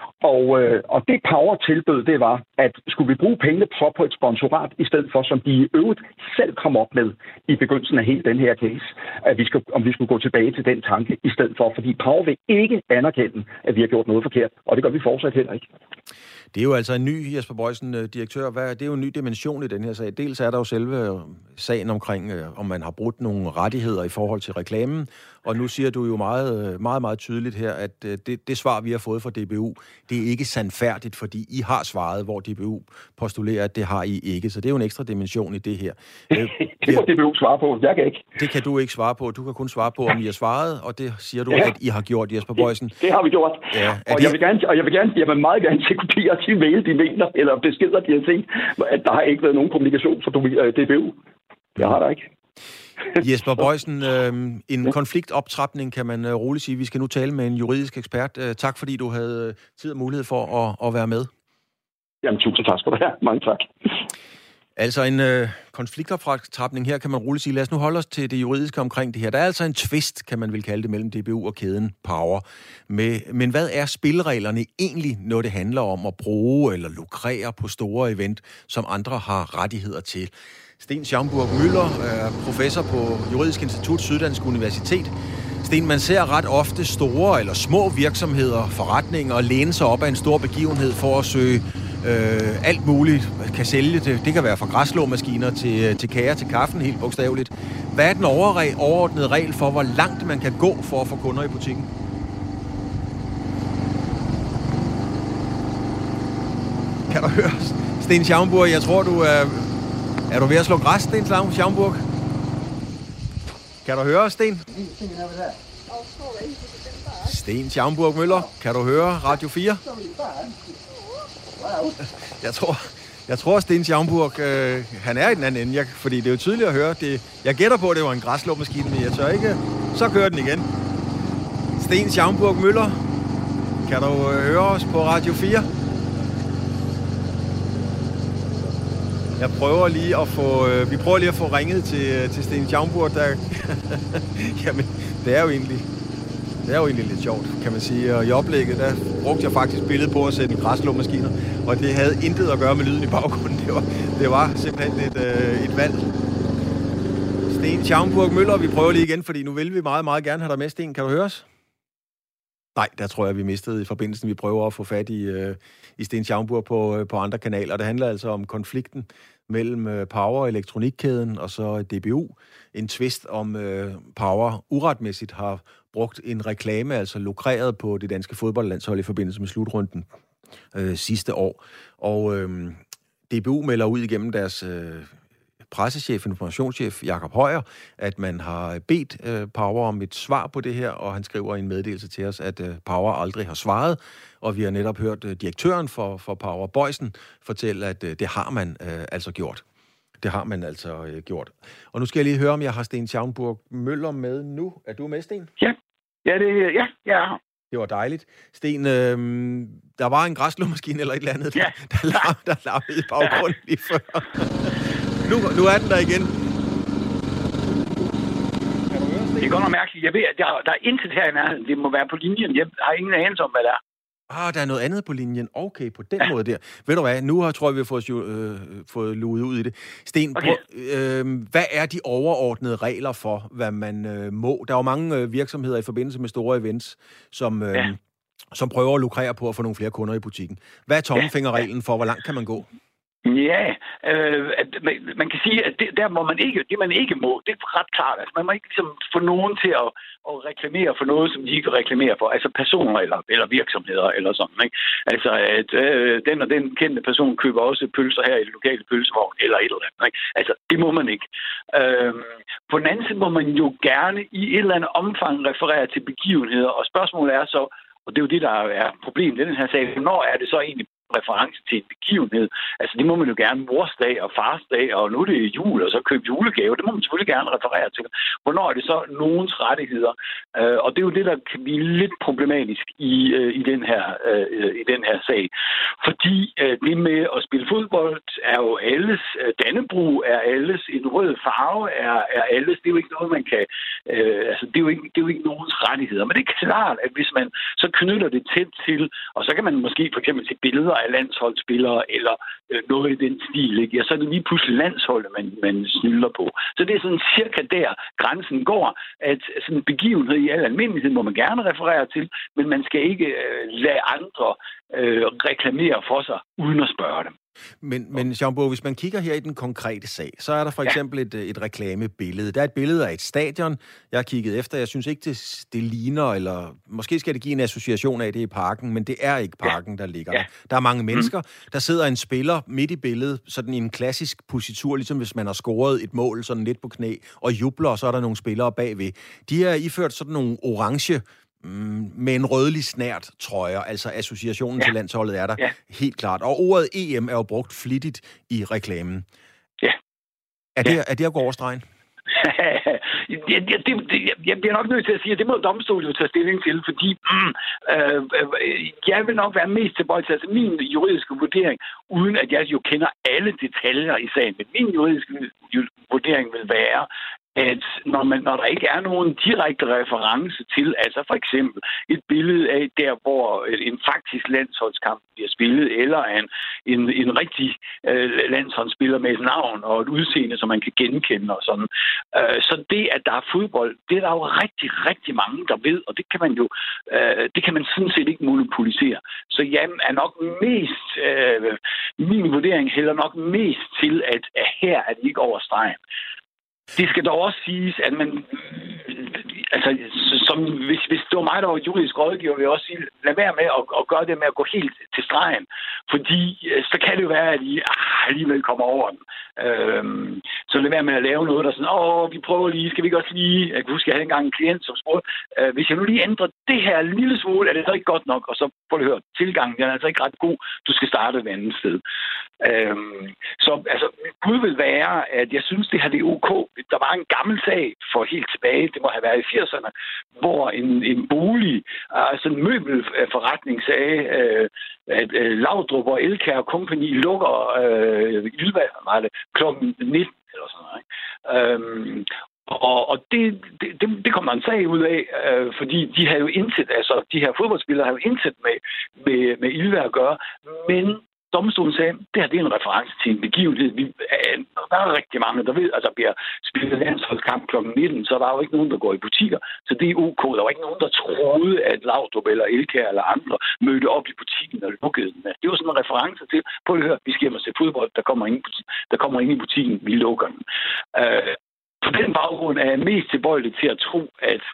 Og det Power tilbød, det var, at skulle vi bruge pengene på et sponsorat, i stedet for, som de i øvrigt selv kom op med i begyndelsen af hele den her case, at om vi skulle gå tilbage til den tanke, i stedet for, fordi Power vil ikke anerkende, at vi har gjort noget forkert, og det gør vi fortsat heller ikke. Det er jo altså en ny, Jesper Boysen, direktør. Det er jo en ny dimension i den her sag. Dels er der jo selve sagen omkring, om man har brudt nogle rettigheder i forhold til reklamen, og nu siger du jo meget, meget, meget tydeligt her, at det svar, vi har fået fra DBU, det er ikke sandfærdigt, fordi I har svaret, hvor DBU postulerer, at det har I ikke. Så det er jo en ekstra dimension i det her. Det må DBU svare på. Jeg kan ikke. Det kan du ikke svare på. Du kan kun svare på, om I har svaret, og det siger du, at I har gjort, Jesper Boysen. Det har vi gjort. Ja, jeg vil meget gerne se kopier af de mail, de mener, eller beskeder, de har set, at der har ikke været nogen kommunikation fra DBU. Det har der ikke. Jesper Boysen, en konfliktoptrapning kan man roligt sige. Vi skal nu tale med en juridisk ekspert. Tak fordi du havde tid og mulighed for at være med. Jamen, tusind tak skal du have. Mange tak. Altså en konfliktoptrapning her kan man roligt sige. Lad os nu holde os til det juridiske omkring det her. Der er altså en tvist, kan man vel kalde det, mellem DBU og kæden Power. Men hvad er spillereglerne egentlig, når det handler om at bruge eller lukrere på store event, som andre har rettigheder til? Sten Schaumburg Müller er professor på Juridisk Institut Syddansk Universitet. Sten, man ser ret ofte store eller små virksomheder, forretninger og læne sig op af en stor begivenhed for at søge alt muligt, kan sælge det. Det kan være fra græsslåmaskiner til kager til kaffen, helt bogstaveligt. Hvad er den overordnede regel for, hvor langt man kan gå for at få kunder i butikken? Kan du høre, Sten Schaumburg? Jeg tror, du er... Er du ved at slå græs, Sten Schaumburg? Kan du høre, Sten? Sten Schaumburg Müller, kan du høre Radio 4? Jeg tror Sten Schaumburg, han er i den anden ende, fordi det er jo tydeligt at høre. Jeg gætter på, at det var en græsslåmaskine, men jeg tør ikke. Så kører den igen. Sten Schaumburg Müller, kan du høre os på Radio 4? Vi prøver lige at få ringet til Sten Schaumburg, der... Jamen, det er jo egentlig lidt sjovt, kan man sige. Og i oplægget, der brugte jeg faktisk billedet på at sætte en græsslåmaskiner, og det havde intet at gøre med lyden i baggrunden. Det var simpelthen et valg. Sten Schaumburg Müller, vi prøver lige igen, fordi nu vil vi meget, meget gerne have dig med, Sten. Kan du høre os? Nej, der tror jeg, vi mistede i forbindelsen. Vi prøver at få fat i Sten Schaumburg på andre kanaler. Det handler altså om konflikten mellem Power, elektronikkæden, og så DBU. En tvist om Power uretmæssigt har brugt en reklame, altså lukreret på det danske fodboldlandshold i forbindelse med slutrunden sidste år. Og DBU melder ud igennem deres pressechef, informationschef Jakob Højer, at man har bedt Power om et svar på det her, og han skriver i en meddelelse til os, at Power aldrig har svaret, og vi har netop hørt direktøren for Power, Boysen, fortælle, at det har man altså gjort. Det har man altså gjort. Og nu skal jeg lige høre, om jeg har Sten Schaumburg Müller med nu. Er du med, Sten? Ja. Ja. Det var dejligt. Sten, der var en græsslåmaskine eller et eller andet, der larmede i baggrunden lige før. Nu er den der igen. Det er godt nok mærkeligt. Jeg ved, at der er intet her i nærheden. Det må være på linjen. Jeg har ingen anelse om, hvad det er. Der er noget andet på linjen. Okay, på den måde der. Ved du hvad, nu tror jeg, vi har fået luet ud i det. Sten, okay. Hvad er de overordnede regler for, hvad man må? Der er jo mange virksomheder i forbindelse med store events, som prøver at lukrere på at få nogle flere kunder i butikken. Hvad er tommelfingerreglen for, hvor langt kan man gå? Ja, man kan sige, at det man ikke må, det er ret klart. Altså, man må ikke ligesom få nogen til at reklamere for noget, som de ikke reklamere for. Altså personer eller virksomheder eller sådan, ikke? Altså, at den og den kendte person køber også pølser her i det lokale pølsevogn eller et eller andet, ikke? Altså, det må man ikke. På den anden side må man jo gerne i et eller andet omfang referere til begivenheder, og spørgsmålet er så, og det er jo det, der er problemet i den her sag, hvornår er det så egentlig reference til en begivenhed. Altså, det må man jo gerne morsdag og farsdag, og nu er det jul, og så købe julegave. Det må man selvfølgelig gerne referere til. Hvornår er det så nogens rettigheder? Og det er jo det, der kan blive lidt problematisk i den her sag. Fordi det med at spille fodbold er jo alles, Dannebrog er alles, en rød farve er alles. Det er jo ikke noget, man kan... det er jo ikke nogens rettigheder. Men det er klart, at hvis man så knytter det tæt til, og så kan man måske for eksempel se billeder af landsholdsspillere eller noget i den stil, ikke? Ja, så er det lige pludselig landsholdet, man snylder på. Så det er sådan cirka der grænsen går, at sådan en begivenhed i al almindelighed må man gerne referere til, men man skal ikke lade andre reklamere for sig, uden at spørge dem. Men Jean Bo, hvis man kigger her i den konkrete sag, så er der for eksempel et reklamebillede. Der er et billede af et stadion, jeg har kigget efter. Jeg synes ikke, det ligner, eller måske skal det give en association af det i parken, men det er ikke parken, der ligger der. Der er mange mennesker. Der sidder en spiller midt i billedet, sådan i en klassisk positur, ligesom hvis man har scoret et mål sådan lidt på knæ, og jubler, og så er der nogle spillere bagved. De er iført sådan nogle orange med en rødlig snært trøjer, altså associationen til landsholdet er der helt klart. Og ordet EM er jo brugt flittigt i reklamen. Ja. Er det at gå over stregen? Jeg bliver nok nødt til at sige, at det må domstolen jo tage stilling til, fordi jeg vil nok være mest tilbøjelig til, altså min juridiske vurdering, uden at jeg jo kender alle detaljer i sagen, men min juridiske vurdering vil være, at når der ikke er nogen direkte reference til, altså for eksempel et billede af der, hvor en faktisk landsholdskamp bliver spillet, eller en rigtig landsholdsspiller med et navn og et udseende, som man kan genkende og sådan. Så det, at der er fodbold, det er der jo rigtig, rigtig mange, der ved, og det kan man sådan set ikke monopolisere. Så jeg er nok mest, min vurdering hælder nok mest til, at her er det ikke over stregen. Det skal dog også siges, at man, altså, hvis det var mig, der var juridisk rådgiver, vil jeg også sige, lad være med at gøre det med at gå helt til stregen, fordi så kan det jo være, at I alligevel kommer over den. Så lad være med at lave noget, der sådan, vi prøver lige, skal vi ikke også lige, jeg kan huske, jeg havde engang en klient, som spurgte, hvis jeg nu lige ændrer det her lille smule, er det så ikke godt nok, og så får du hørt, tilgangen, den er altså ikke ret god, du skal starte et andet sted. Så altså, Gud vil være, at jeg synes, det her det er ok. Der var en gammel sag for helt tilbage, det må have været i 80'erne, hvor en bolig, altså en møbelforretning sagde, at Laudrup og Elkjær Company lukker Ylva klokken 19 eller sådan noget. Ikke? Og det kom der en sag ud af, fordi de havde jo intet, altså de her fodboldspillere havde jo intet med Ylva at gøre, men domstolen sagde, det her det er en reference til en begivenhed. Der er rigtig mange, der ved, at der bliver spillet landsholdskamp kl. 19, så der er jo ikke nogen, der går i butikker. Så det er ok. Der var ikke nogen, der troede, at Laudrup eller Elkjær eller andre mødte op i butikken og lukkede den. Det var sådan en reference til, prøv at høre, vi skal hjem og se fodbold, der kommer ingen i butikken, vi lukker den. På den baggrund er jeg mest tilbøjelig til at tro,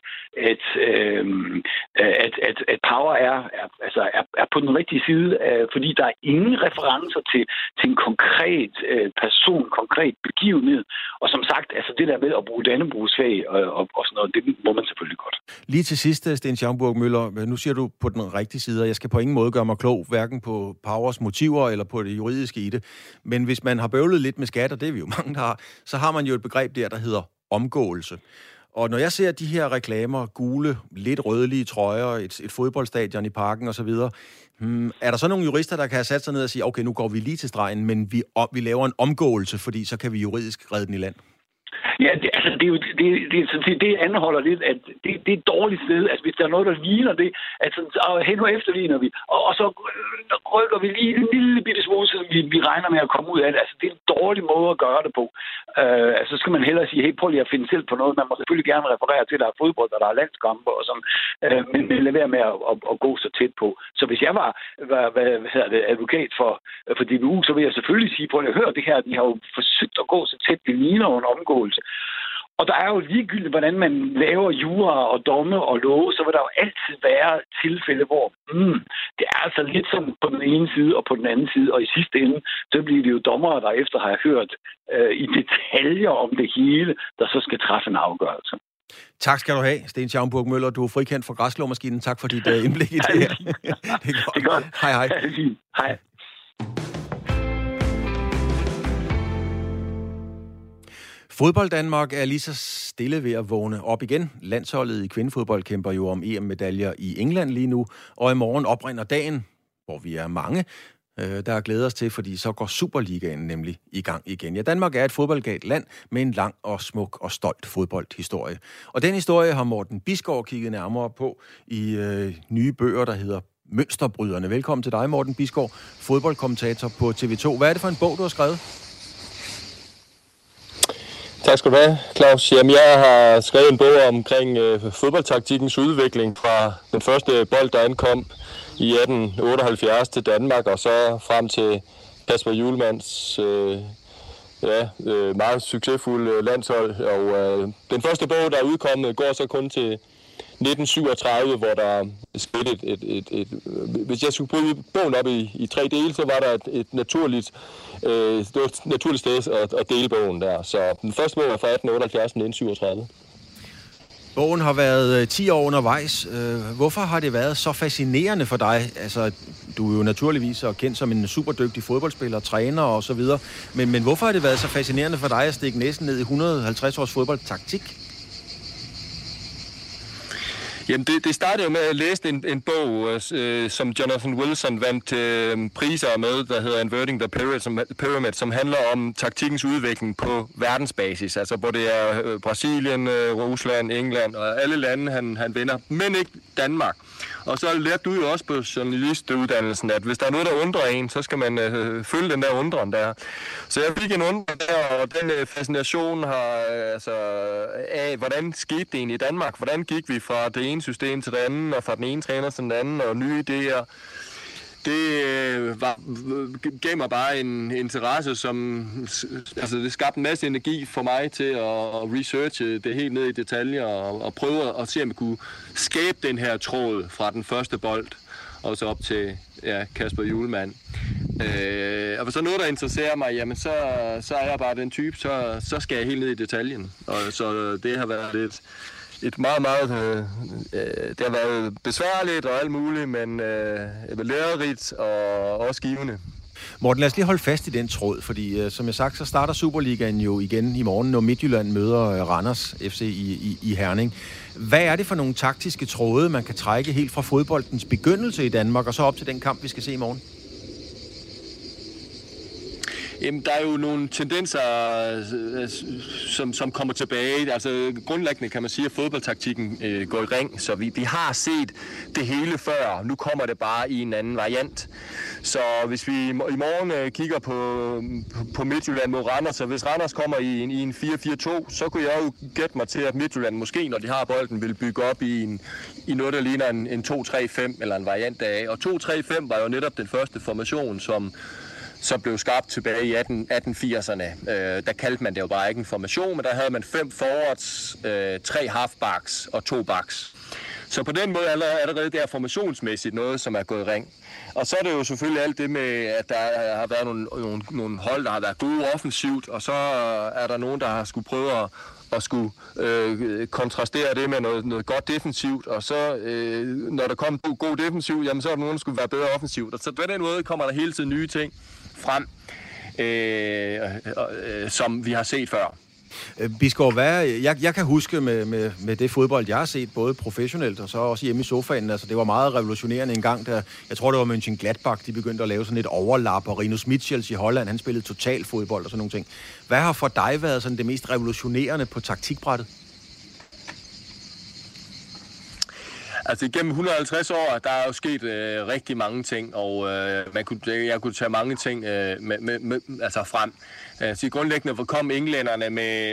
at Power er på den rigtige side, fordi der er ingen referencer til en konkret person, konkret begivenhed. Og som sagt, altså det der med at bruge Dannebrogs flag og sådan noget, det må man selvfølgelig godt. Lige til sidst, Sten Schaumburg Müller, nu siger du på den rigtige side, og jeg skal på ingen måde gøre mig klog, hverken på Powers motiver eller på det juridiske i det. Men hvis man har bøvlet lidt med skat, og det er vi jo mange, der har, så har man jo et begreb der hedder omgåelse. Og når jeg ser de her reklamer, gule, lidt rødlige trøjer, et fodboldstadion i parken osv., er der så nogle jurister, der kan have sat sig ned og sige, okay, nu går vi lige til stregen, men vi laver en omgåelse, fordi så kan vi juridisk redde den i land? Ja, det sådan set, det anholder lidt, at det er et dårligt sted. Altså, hvis der er noget, der ligner det, at hen og efterligner vi, og så rykker vi lige en lille bitte smule, så vi regner med at komme ud af det. Altså, det er en dårlig måde at gøre det på. Altså, så skal man hellere sige, hey, prøv lige at finde selv på noget. Man må selvfølgelig gerne referere til, at der er fodbold, og der er landskampe og sådan, men lad være med at gå så tæt på. Så hvis jeg var advokat for DBU, så vil jeg selvfølgelig sige, prøv at høre det her, de har jo forsøgt at gå så tæt, det ligner en omgåelse. Og der er jo ligegyldigt, hvordan man laver jura og domme og love, så vil der jo altid være tilfælde, hvor det er altså lidt sådan på den ene side og på den anden side, og i sidste ende, så bliver det jo dommere, der efter har hørt i detaljer om det hele, der så skal træffe en afgørelse. Tak skal du have, Sten Schaumburg Møller. Du er frikendt for græsslåmaskinen. Tak for dit indblik i det her. Det er godt. Hej, hej. Hej. Fodbold Danmark er lige så stille ved at vågne op igen. Landsholdet i kvindefodbold kæmper jo om EM-medaljer i England lige nu, og i morgen oprinder dagen, hvor vi er mange, der glæder os til, fordi så går Superligaen nemlig i gang igen. Ja, Danmark er et fodboldgalt land med en lang og smuk og stolt fodboldhistorie. Og den historie har Morten Bisgaard kigget nærmere på i nye bøger, der hedder Mønsterbryderne. Velkommen til dig, Morten Bisgaard, fodboldkommentator på TV2. Hvad er det for en bog, du har skrevet? Tak skal du have, Claus. Jamen, jeg har skrevet en bog omkring fodboldtaktikkens udvikling fra den første bold, der ankom i 1878 til Danmark, og så frem til Kasper Hjulmands meget succesfulde landshold. Og den første bog, der er udkommet, går så kun til 1937, hvor der skete hvis jeg skulle bryde bogen op i 3 dele, så var der et naturligt sted at dele bogen der. Så den første bog var fra 1878 til 1937. Bogen har været 10 år undervejs. Hvorfor har det været så fascinerende for dig? Altså, du er jo naturligvis kendt som en superdygtig fodboldspiller, træner og så videre. Men hvorfor har det været så fascinerende for dig at stikke næsen ned i 150 års fodboldtaktik? Jamen, det startede jo med at læse en bog, som Jonathan Wilson vandt priser med, der hedder Inverting the Pyramid, som handler om taktikkens udvikling på verdensbasis. Altså, hvor det er Brasilien, Rusland, England og alle lande, han vinder, men ikke Danmark. Og så lærte du jo også på journalistuddannelsen, at hvis der er noget, der undrer en, så skal man følge den der undren der. Så jeg fik en undren der, og den fascination af, hvordan skete det egentlig i Danmark? Hvordan gik vi fra det ene system til det andet, og fra den ene træner til den anden, og nye idéer? Det gav mig bare en interesse, som det skabte en masse energi for mig til at researche det helt ned i detaljer og prøve at se, om vi kunne skabe den her tråd fra den første bold og så op til Kasper Hjulmand. Og hvis der er noget, der interesserer mig, jamen så er jeg bare den type, så skal jeg helt ned i detaljen. Og så det har været et meget, det har været besværligt og alt muligt, men lærerigt og også givende. Morten, lad os lige holde fast i den tråd, fordi som jeg sagt, så starter Superligaen jo igen i morgen, når Midtjylland møder Randers FC i Herning. Hvad er det for nogle taktiske tråde, man kan trække helt fra fodboldens begyndelse i Danmark, og så op til den kamp, vi skal se i morgen? Jamen, der er jo nogle tendenser, som kommer tilbage. Altså, grundlæggende kan man sige, at fodboldtaktikken går i ring, så vi har set det hele før. Nu kommer det bare i en anden variant. Så hvis vi i morgen kigger på Midtjylland mod Randers, så hvis Randers kommer i en 4-4-2, så kunne jeg jo gætte mig til, at Midtjylland måske, når de har bolden, vil bygge op i noget, der ligner en 2-3-5 eller en variant af. Og 2-3-5 var jo netop den første formation, som blev skabt tilbage i 1880'erne. Der kaldte man det jo bare ikke en formation, men der havde man 5 forwards, 3 halfbacks og 2 backs. Så på den måde allerede der formationsmæssigt noget, som er gået i ring. Og så er det jo selvfølgelig alt det med, at der har været nogle hold, der har været gode offensivt, og så er der nogen, der har skulle prøve at skulle kontrastere det med noget godt defensivt, og så når der kom god defensiv, jamen så er der nogen, der skulle være bedre offensivt. Og så på den måde kommer der hele tiden nye ting frem, som vi har set før. Bisgaard, jeg kan huske med det fodbold, jeg har set, både professionelt og så også hjemme i sofaen, altså det var meget revolutionerende en gang, da jeg tror, det var Mönchengladbach, de begyndte at lave sådan et overlap, og Rinus Michels i Holland, han spillede total fodbold og sådan nogle ting. Hvad har for dig været sådan det mest revolutionerende på taktikbrættet? Altså igennem 150 år, der er jo sket rigtig mange ting, og jeg kunne tage mange ting altså frem. Så grundlæggende kom englænderne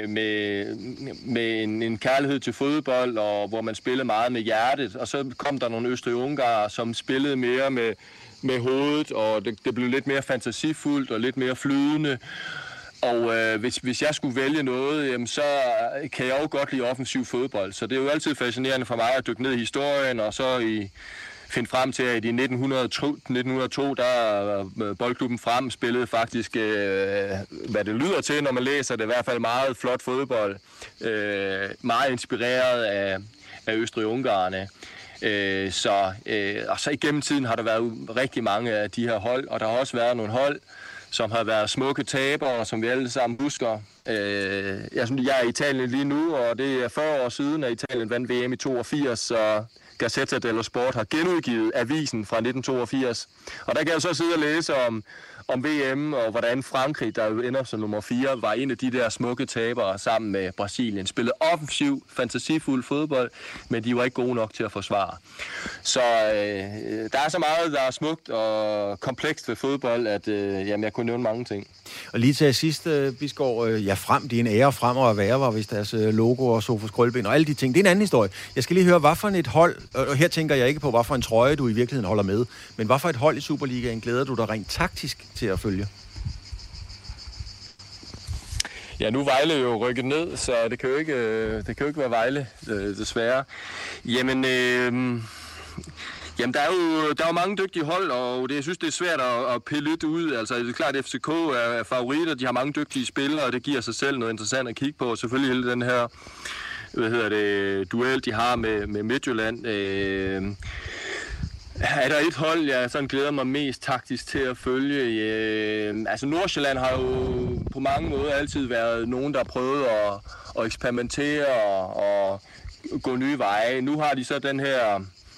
med en kærlighed til fodbold, og hvor man spillede meget med hjertet, og så kom der nogle østrig-ungarere, som spillede mere med hovedet, og det blev lidt mere fantasifuldt og lidt mere flydende. Og hvis jeg skulle vælge noget, jamen, så kan jeg jo godt lide offensiv fodbold. Så det er jo altid fascinerende for mig at dykke ned i historien, og så finde frem til, at i 1902 der Boldklubben Frem spillede faktisk, hvad det lyder til, når man læser det, i hvert fald meget flot fodbold. Meget inspireret af Østrig-Ungarerne. Og så igennem tiden har der været rigtig mange af de her hold, og der har også været nogle hold, som har været smukke tabere, som vi alle sammen husker. Jeg er i Italien lige nu, og det er 40 år siden, at Italien vandt VM i 82, så Gazzetta dello Sport har genudgivet avisen fra 1982. Og der kan jeg så sidde og læse om VM, og hvordan Frankrig, der jo ender som nummer 4, var en af de der smukke tabere sammen med Brasilien. Spillede offensiv, fantasifuld fodbold, men de var ikke gode nok til at forsvare. Så der er så meget, der er smukt og komplekst ved fodbold, at jeg kunne nævne mange ting. Og lige til sidst, Bisgaard, Frem, det er en ære frem og at være, var hvis deres logo og Sofus Krølben og alle de ting. Det er en anden historie. Jeg skal lige høre, hvad for et hold, og her tænker jeg ikke på, hvad for en trøje du i virkeligheden holder med, men hvad for et hold i Superligaen glæder du dig rent taktisk til at følge? Ja, nu er Vejle jo rykket ned, så det kan jo ikke være Vejle, desværre. Jamen, der er jo mange dygtige hold, og jeg synes, det er svært at pille lidt ud. Altså, det er klart, at FCK er favoritter, de har mange dygtige spillere, og det giver sig selv noget interessant at kigge på. Selvfølgelig hele den her, duel, de har med Midtjylland. Er der et hold, jeg sådan glæder mig mest taktisk til at følge? Altså Nordsjælland har jo på mange måder altid været nogen, der har prøvet at eksperimentere og gå nye veje. Nu har de så den her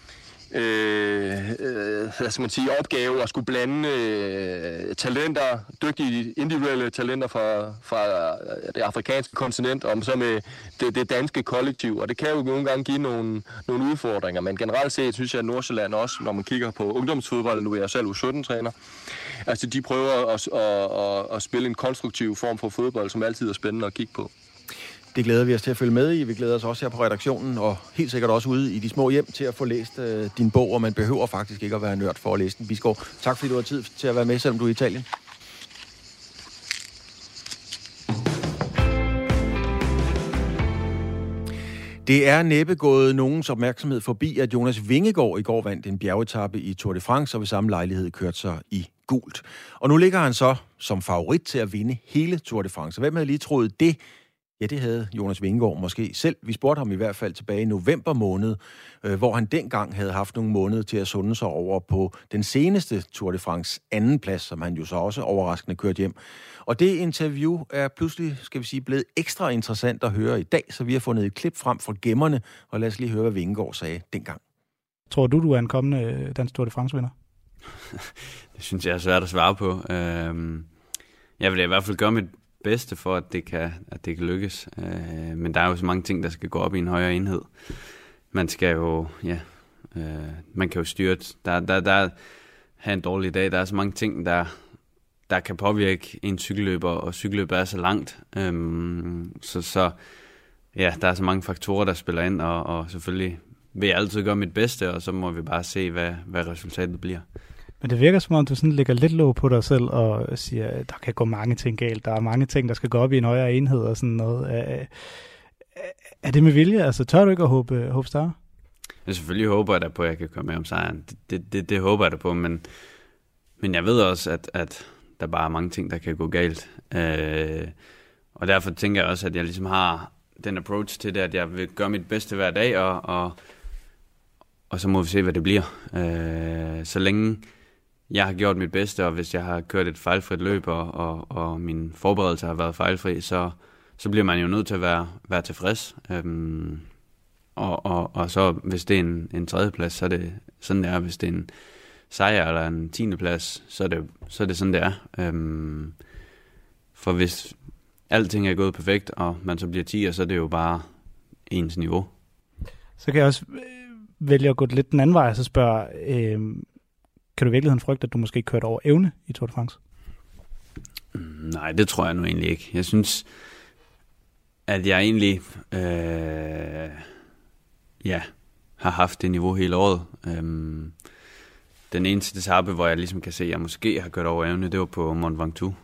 opgave at skulle blande talenter, dygtige individuelle talenter fra det afrikanske kontinent, om så med det danske kollektiv, og det kan jo nogle gange give nogle udfordringer, men generelt set synes jeg, at Nordsjælland også, når man kigger på ungdomsfodbold, nu er jeg selv U17-træner, altså de prøver at spille en konstruktiv form for fodbold, som altid er spændende at kigge på. Det glæder vi os til at følge med i. Vi glæder os også her på redaktionen, og helt sikkert også ude i de små hjem til at få læst din bog, og man behøver faktisk ikke at være nørd for at læse den. Bisgaard, tak fordi du har tid til at være med, selvom du er i Italien. Det er næppe gået nogens opmærksomhed forbi, at Jonas Vingegaard i går vandt en bjergetappe i Tour de France, og ved samme lejlighed kørte sig i gult. Og nu ligger han så som favorit til at vinde hele Tour de France. Hvem havde lige troet det? Ja, det havde Jonas Vingegaard måske selv. Vi spurgte ham i hvert fald tilbage i november måned, hvor han dengang havde haft nogle måneder til at sunde sig over på den seneste Tour de France anden plads, som han jo så også overraskende kørte hjem. Og det interview er pludselig, skal vi sige, blevet ekstra interessant at høre i dag, så vi har fundet et klip frem fra gemmerne, og lad os lige høre, hvad Vingegaard sagde dengang. Tror du er en kommende dansk Tour de France-vinder? Det synes jeg er svært at svare på. Jeg vil i hvert fald gøre mit bedste for, at det kan lykkes. Men der er jo så mange ting, der skal gå op i en højere enhed. Man skal jo, man kan jo styre, der have en dårlig dag. Der er så mange ting, der kan påvirke en cykelløber, og cykelløber er så langt. Så der er så mange faktorer, der spiller ind, og selvfølgelig vil jeg altid gøre mit bedste, og så må vi bare se, hvad resultatet bliver. Men det virker som om, du sådan lægger lidt låg på dig selv og siger, at der kan gå mange ting galt. Der er mange ting, der skal gå op i en højere enhed og sådan noget. Er det med vilje? Altså, tør du ikke at håbe større? Jeg selvfølgelig håber jeg da på, at jeg kan komme med om sejren. Det håber jeg da på, men jeg ved også, at der bare er mange ting, der kan gå galt. Og derfor tænker jeg også, at jeg ligesom har den approach til det, at jeg vil gøre mit bedste hver dag, og så må vi se, hvad det bliver. Så længe jeg har gjort mit bedste, og hvis jeg har kørt et fejlfrit løb, og min forberedelse har været fejlfri, så så bliver man jo nødt til at være tilfreds. Og så hvis det er en tredjeplads, så er det sådan, det er. Hvis det er en sejr eller en 10. plads, så er det sådan, det er. For hvis alting er gået perfekt, og man så bliver 10'er, så er det jo bare ens niveau. Så kan jeg også vælge at gå lidt den anden vej, og så spørge, kan du i virkeligheden frygte, at du måske kørte over evne i Tour de France? Nej, det tror jeg nu egentlig ikke. Jeg synes, at jeg egentlig har haft det niveau hele året. Den eneste etape, hvor jeg ligesom kan se, at jeg måske har kørt over evne, det var på Mont Ventoux.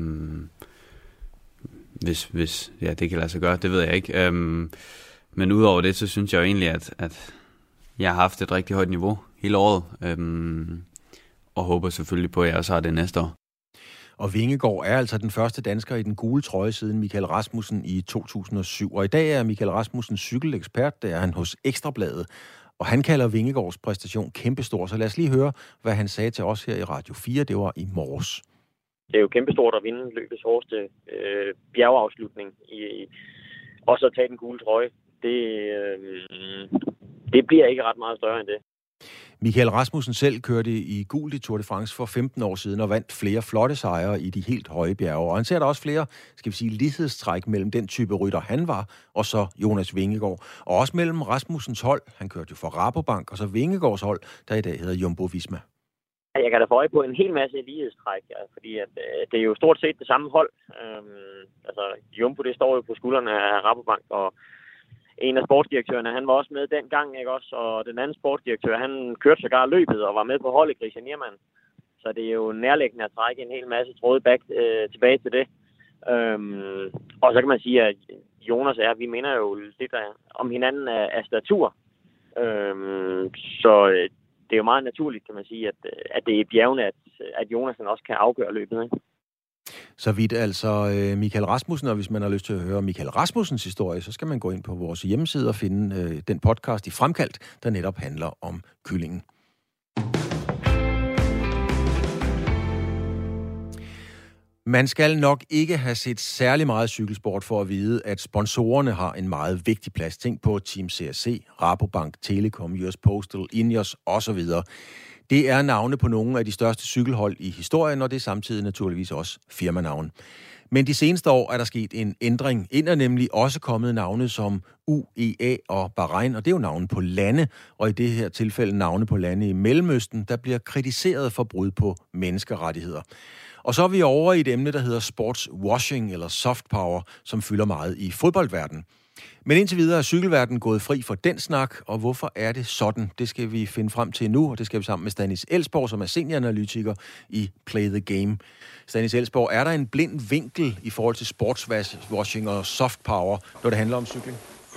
Hvis det kan lade sig gøre, det ved jeg ikke. Men udover det, så synes jeg jo egentlig, at jeg har haft et rigtig højt niveau hele året, og håber selvfølgelig på, at jeg også har det næste år. Og Vingegaard er altså den første dansker i den gule trøje siden Michael Rasmussen i 2007. Og i dag er Michael Rasmussen cykelekspert, det er han hos Ekstrabladet. Og han kalder Vingegaards præstation kæmpestor. Så lad os lige høre, hvad han sagde til os her i Radio 4. Det var i morges. Det er jo kæmpestort at vinde løbets hårdeste bjergeafslutning. Og så tage den gule trøje. Det bliver ikke ret meget større end det. Michael Rasmussen selv kørte i gult i Tour de France for 15 år siden og vandt flere flotte sejre i de helt høje bjerge. Og han ser der også flere, skal vi sige, lighedstræk mellem den type rytter han var, og så Jonas Vingegaard. Og også mellem Rasmussens hold, han kørte jo for Rabobank, og så Vingegaards hold, der i dag hedder Jumbo Visma. Jeg kan da få øje på en hel masse lighedstræk, fordi at, det er jo stort set det samme hold. Jumbo, det står jo på skuldrene af Rabobank, og en af sportsdirektørerne, han var også med dengang, ikke også? Og den anden sportsdirektør, han kørte sågar løbet og var med på holdet Christian Niermann. Så det er jo nærliggende at trække en hel masse tråde tilbage til det. Og så kan man sige, at Jonas vi minder jo lidt om hinanden af statur. Så det er jo meget naturligt, kan man sige, at det er bjergene, at Jonas også kan afgøre løbet, ikke? Så vidt altså Michael Rasmussen, og hvis man har lyst til at høre Michael Rasmussens historie, så skal man gå ind på vores hjemmeside og finde den podcast i Fremkaldt, der netop handler om kyllingen. Man skal nok ikke have set særlig meget cykelsport for at vide, at sponsorerne har en meget vigtig plads. Tænk på Team CSC, Rabobank, Telekom, US Postal, Ineos osv. Det er navne på nogle af de største cykelhold i historien, og det er samtidig naturligvis også firmanavn. Men de seneste år er der sket en ændring. Ind er nemlig også kommet navne som UEA og Bahrain, og det er jo navne på lande, og i det her tilfælde navne på lande i Mellemøsten, der bliver kritiseret for brud på menneskerettigheder. Og så er vi over i et emne, der hedder sportswashing eller soft power, som fylder meget i fodboldverdenen. Men indtil videre er cykelverdenen gået fri for den snak, og hvorfor er det sådan? Det skal vi finde frem til nu, og det skal vi sammen med Stanis Elsborg, som er senioranalytiker i Play the Game. Stanis Elsborg, er der en blind vinkel i forhold til sportswashing og soft power, når det handler om cykling?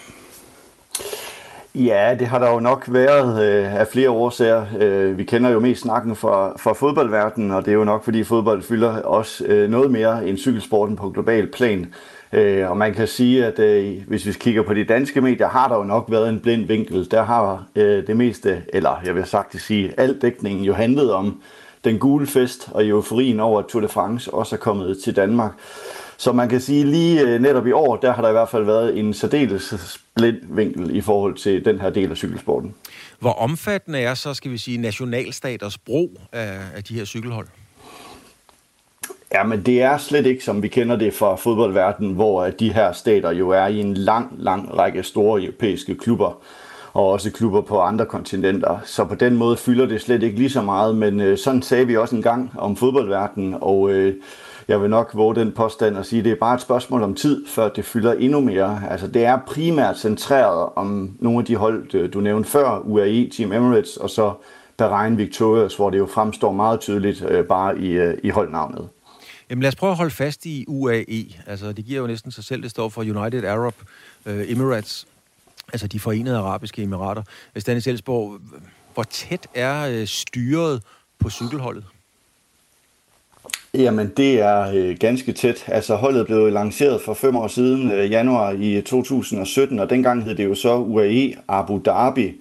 Ja, det har der jo nok været af flere årsager. Vi kender jo mest snakken fra fodboldverdenen, og det er jo nok, fordi fodbold fylder også noget mere end cykelsporten på global plan. Og man kan sige, at hvis vi kigger på de danske medier, har der jo nok været en blind vinkel. Der har det meste, eller jeg vil sagtens sige, al dækningen jo handlet om den gule fest og euforien over, at Tour de France også er kommet til Danmark. Så man kan sige, lige netop i år, der har der i hvert fald været en særdeles blind vinkel i forhold til den her del af cykelsporten. Hvor omfattende er så, skal vi sige, nationalstaters brug af de her cykelhold? Ja, men det er slet ikke, som vi kender det fra fodboldverdenen, hvor de her stater jo er i en lang række store europæiske klubber, og også klubber på andre kontinenter. Så på den måde fylder det slet ikke lige så meget, men sådan sagde vi også en gang om fodboldverdenen, og jeg vil nok våge den påstand og sige, at det er bare et spørgsmål om tid, før det fylder endnu mere. Altså det er primært centreret om nogle af de hold, du nævnte før, UAE, Team Emirates, og så Bahrain Victorious, hvor det jo fremstår meget tydeligt bare i holdnavnet. Jamen lad os prøve at holde fast i UAE. Altså det giver jo næsten sig selv, det står for United Arab Emirates, altså de forenede arabiske emirater. Stanis Elsborg, hvor tæt er styret på cykelholdet? Jamen, det er ganske tæt. Altså, holdet blev lanceret for 5 år siden, januar i 2017, og dengang hed det jo så UAE Abu Dhabi.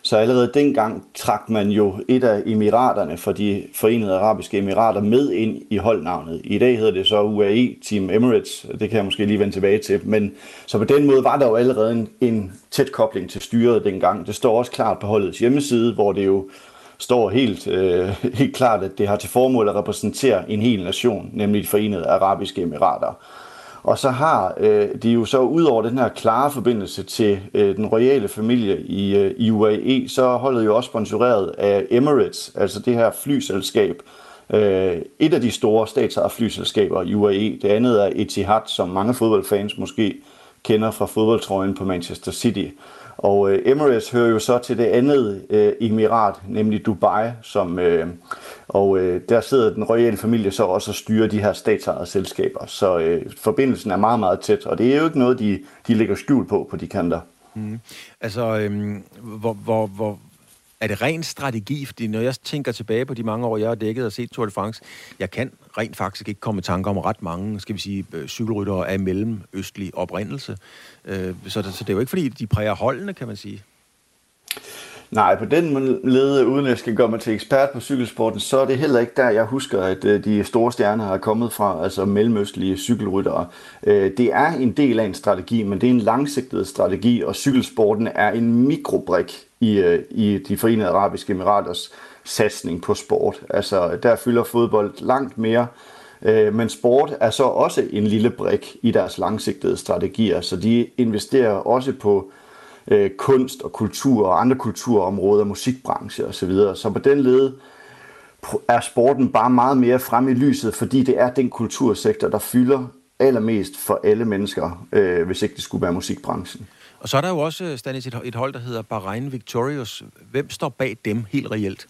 Så allerede dengang trak man jo et af emiraterne for de Forenede Arabiske Emirater med ind i holdnavnet. I dag hedder det så UAE, Team Emirates, det kan jeg måske lige vende tilbage til. Men så på den måde var der jo allerede en tæt kobling til styret dengang. Det står også klart på holdets hjemmeside, hvor det jo står helt klart, at det har til formål at repræsentere en hel nation, nemlig de Forenede Arabiske Emirater. Og så har de jo så ud over den her klare forbindelse til den royale familie i UAE, så er holdet jo også sponsoreret af Emirates, altså det her flyselskab. Et af de store statsejede flyselskaber i UAE. Det andet er Etihad, som mange fodboldfans måske kender fra fodboldtrøjen på Manchester City. Og Emirates hører jo så til det andet emirat, nemlig Dubai, og der sidder den royale familie så også og styrer de her statsejede selskaber. Så forbindelsen er meget, meget tæt, og det er jo ikke noget, de lægger skjul på de kanter. Altså, hvor er det ren strategi? Fordi når jeg tænker tilbage på de mange år, jeg har dækket og set Tour de France, jeg kan rent faktisk ikke komme i tanker om ret mange, skal vi sige, cykelryttere af mellemøstlig oprindelse. Så det er jo ikke, fordi de præger holdene, kan man sige. Nej, på den led, uden jeg skal gøre mig til ekspert på cykelsporten, så er det heller ikke der, jeg husker, at de store stjerner har kommet fra, altså mellemøstlige cykelryttere. Det er en del af en strategi, men det er en langsigtet strategi, og cykelsporten er en mikrobrik i de Forenede Arabiske Emiraters satsning på sport. Altså, der fylder fodbold langt mere, men sport er så også en lille brik i deres langsigtede strategier, så de investerer også på kunst og kultur og andre kulturområder, musikbranche osv. Så på den led er sporten bare meget mere fremme i lyset, fordi det er den kultursektor, der fylder allermest for alle mennesker, hvis ikke det skulle være musikbranchen. Og så er der jo også, Stanis, et hold, der hedder Bahrain Victorious. Hvem står bag dem helt reelt?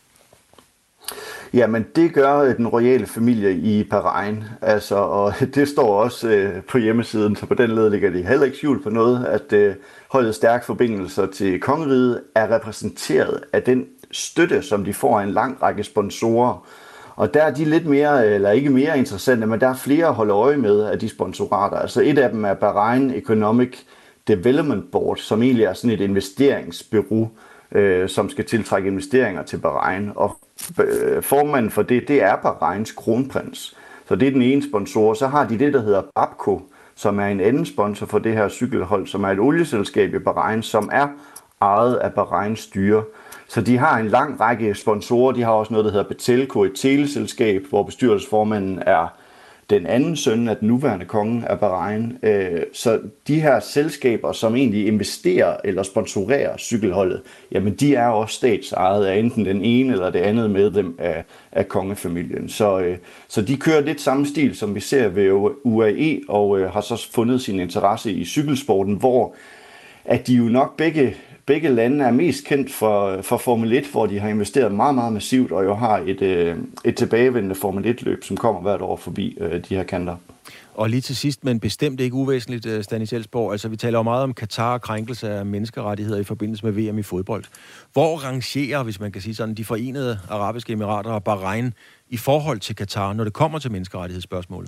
Jamen, det gør den royale familie i Bahrain, altså, og det står også på hjemmesiden, så på den led ligger de heller ikke skjult på noget, at holdets stærke forbindelser til kongeriget er repræsenteret af den støtte, som de får af en lang række sponsorer. Og der er de lidt mere, eller ikke mere interessante, men der er flere at holde øje med af de sponsorater. Altså et af dem er Bahrain Economic Development Board, som egentlig er sådan et investeringsbureau, som skal tiltrække investeringer til Bahrain. Og formanden for det er Bahrains kronprins. Så det er den ene sponsor. Så har de det, der hedder Babco, som er en anden sponsor for det her cykelhold, som er et olieselskab i Bahrain, som er ejet af Bahrains styre. Så de har en lang række sponsorer. De har også noget, der hedder Betelco, et teleselskab, hvor bestyrelsesformanden er den anden søn af den nuværende konge af Bahrain. Så de her selskaber, som egentlig investerer eller sponsorerer cykelholdet, jamen de er også statsejet af enten den ene eller det andet medlem af kongefamilien. Så de kører lidt samme stil, som vi ser ved UAE, og har så fundet sin interesse i cykelsporten, hvor at de jo nok begge lande er mest kendt for Formel 1, hvor de har investeret meget, meget massivt, og jo har et tilbagevendende Formel 1-løb, som kommer hvert år forbi de her kanter. Og lige til sidst, men bestemt ikke uvæsentligt, Stanis Elsborg, altså vi taler jo meget om Katar og krænkelse af menneskerettigheder i forbindelse med VM i fodbold. Hvor rangerer, hvis man kan sige sådan, de Forenede Arabiske Emirater og Bahrain i forhold til Katar, når det kommer til menneskerettighedsspørgsmålet?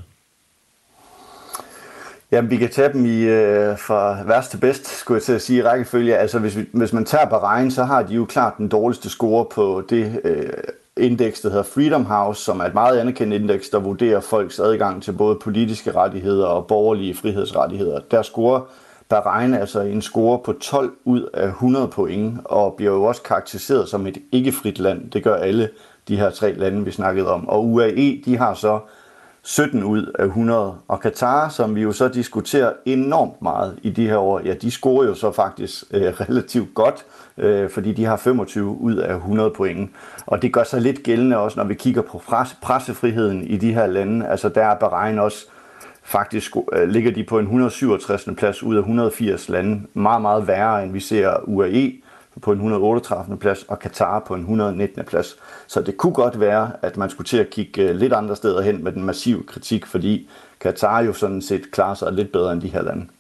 Jamen, vi kan tage dem fra værst til bedst, skulle jeg til at sige, i rækkefølge. Altså, hvis man tager Bahrain, så har de jo klart den dårligste score på det indeks, der hedder Freedom House, som er et meget anerkendt indeks, der vurderer folks adgang til både politiske rettigheder og borgerlige frihedsrettigheder. Der scorer Bahrain altså en score på 12 ud af 100 point, og bliver jo også karakteriseret som et ikke-frit land. Det gør alle de her 3 lande, vi snakkede om. Og UAE, de har så 17 ud af 100. Og Katar, som vi jo så diskuterer enormt meget i de her år, ja, de scorer jo så faktisk relativt godt, fordi de har 25 ud af 100 point. Og det gør sig lidt gældende også, når vi kigger på pressefriheden i de her lande. Altså der er Bahrain også, faktisk ligger de på en 167. plads ud af 180 lande. Meget, meget værre, end vi ser UAE på en 138. plads, og Katar på en 119. plads. Så det kunne godt være, at man skulle til at kigge lidt andre steder hen med den massive kritik, fordi Katar jo sådan set klarer sig lidt bedre end de her lande.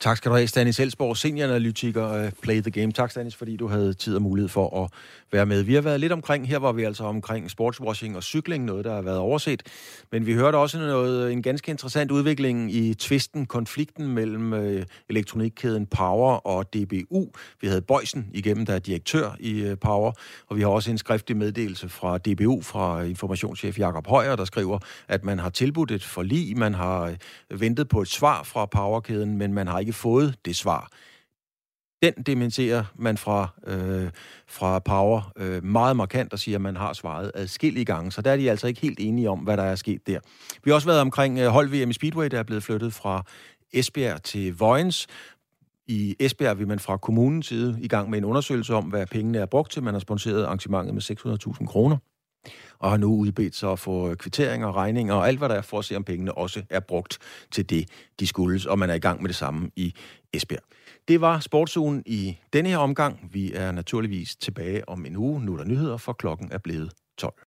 Tak skal du have, Stanis Elsborg, senioranalytiker Play the Game. Tak, Stanis, fordi du havde tid og mulighed for at være med. Vi har været lidt omkring, her var vi altså omkring sportswashing og cykling, noget, der har været overset. Men vi hørte også en ganske interessant udvikling i konflikten mellem elektronikkæden Power og DBU. Vi havde Bøjsen igennem, der er direktør i Power, og vi har også en skriftlig meddelelse fra DBU, fra informationschef Jakob Højer, der skriver, at man har tilbudt et forlig, man har ventet på et svar fra Powerkæden, men man har ikke fået det svar. Den dementerer man fra Power meget markant og siger, at man har svaret adskillige gange. Så der er de altså ikke helt enige om, hvad der er sket der. Vi har også været omkring hold-VM i Speedway, der er blevet flyttet fra Esbjerg til Vojens. I Esbjerg vil man fra kommunens side i gang med en undersøgelse om, hvad pengene er brugt til. Man har sponsoreret arrangementet med 600.000 kroner. Og har nu udbedt sig at få kvitteringer, regninger og alt, hvad der er, for at se, om pengene også er brugt til det, de skulle. Og man er i gang med det samme i Esbjerg. Det var Sportsugen i denne her omgang. Vi er naturligvis tilbage om en uge. Nu er der nyheder, for klokken er blevet 12.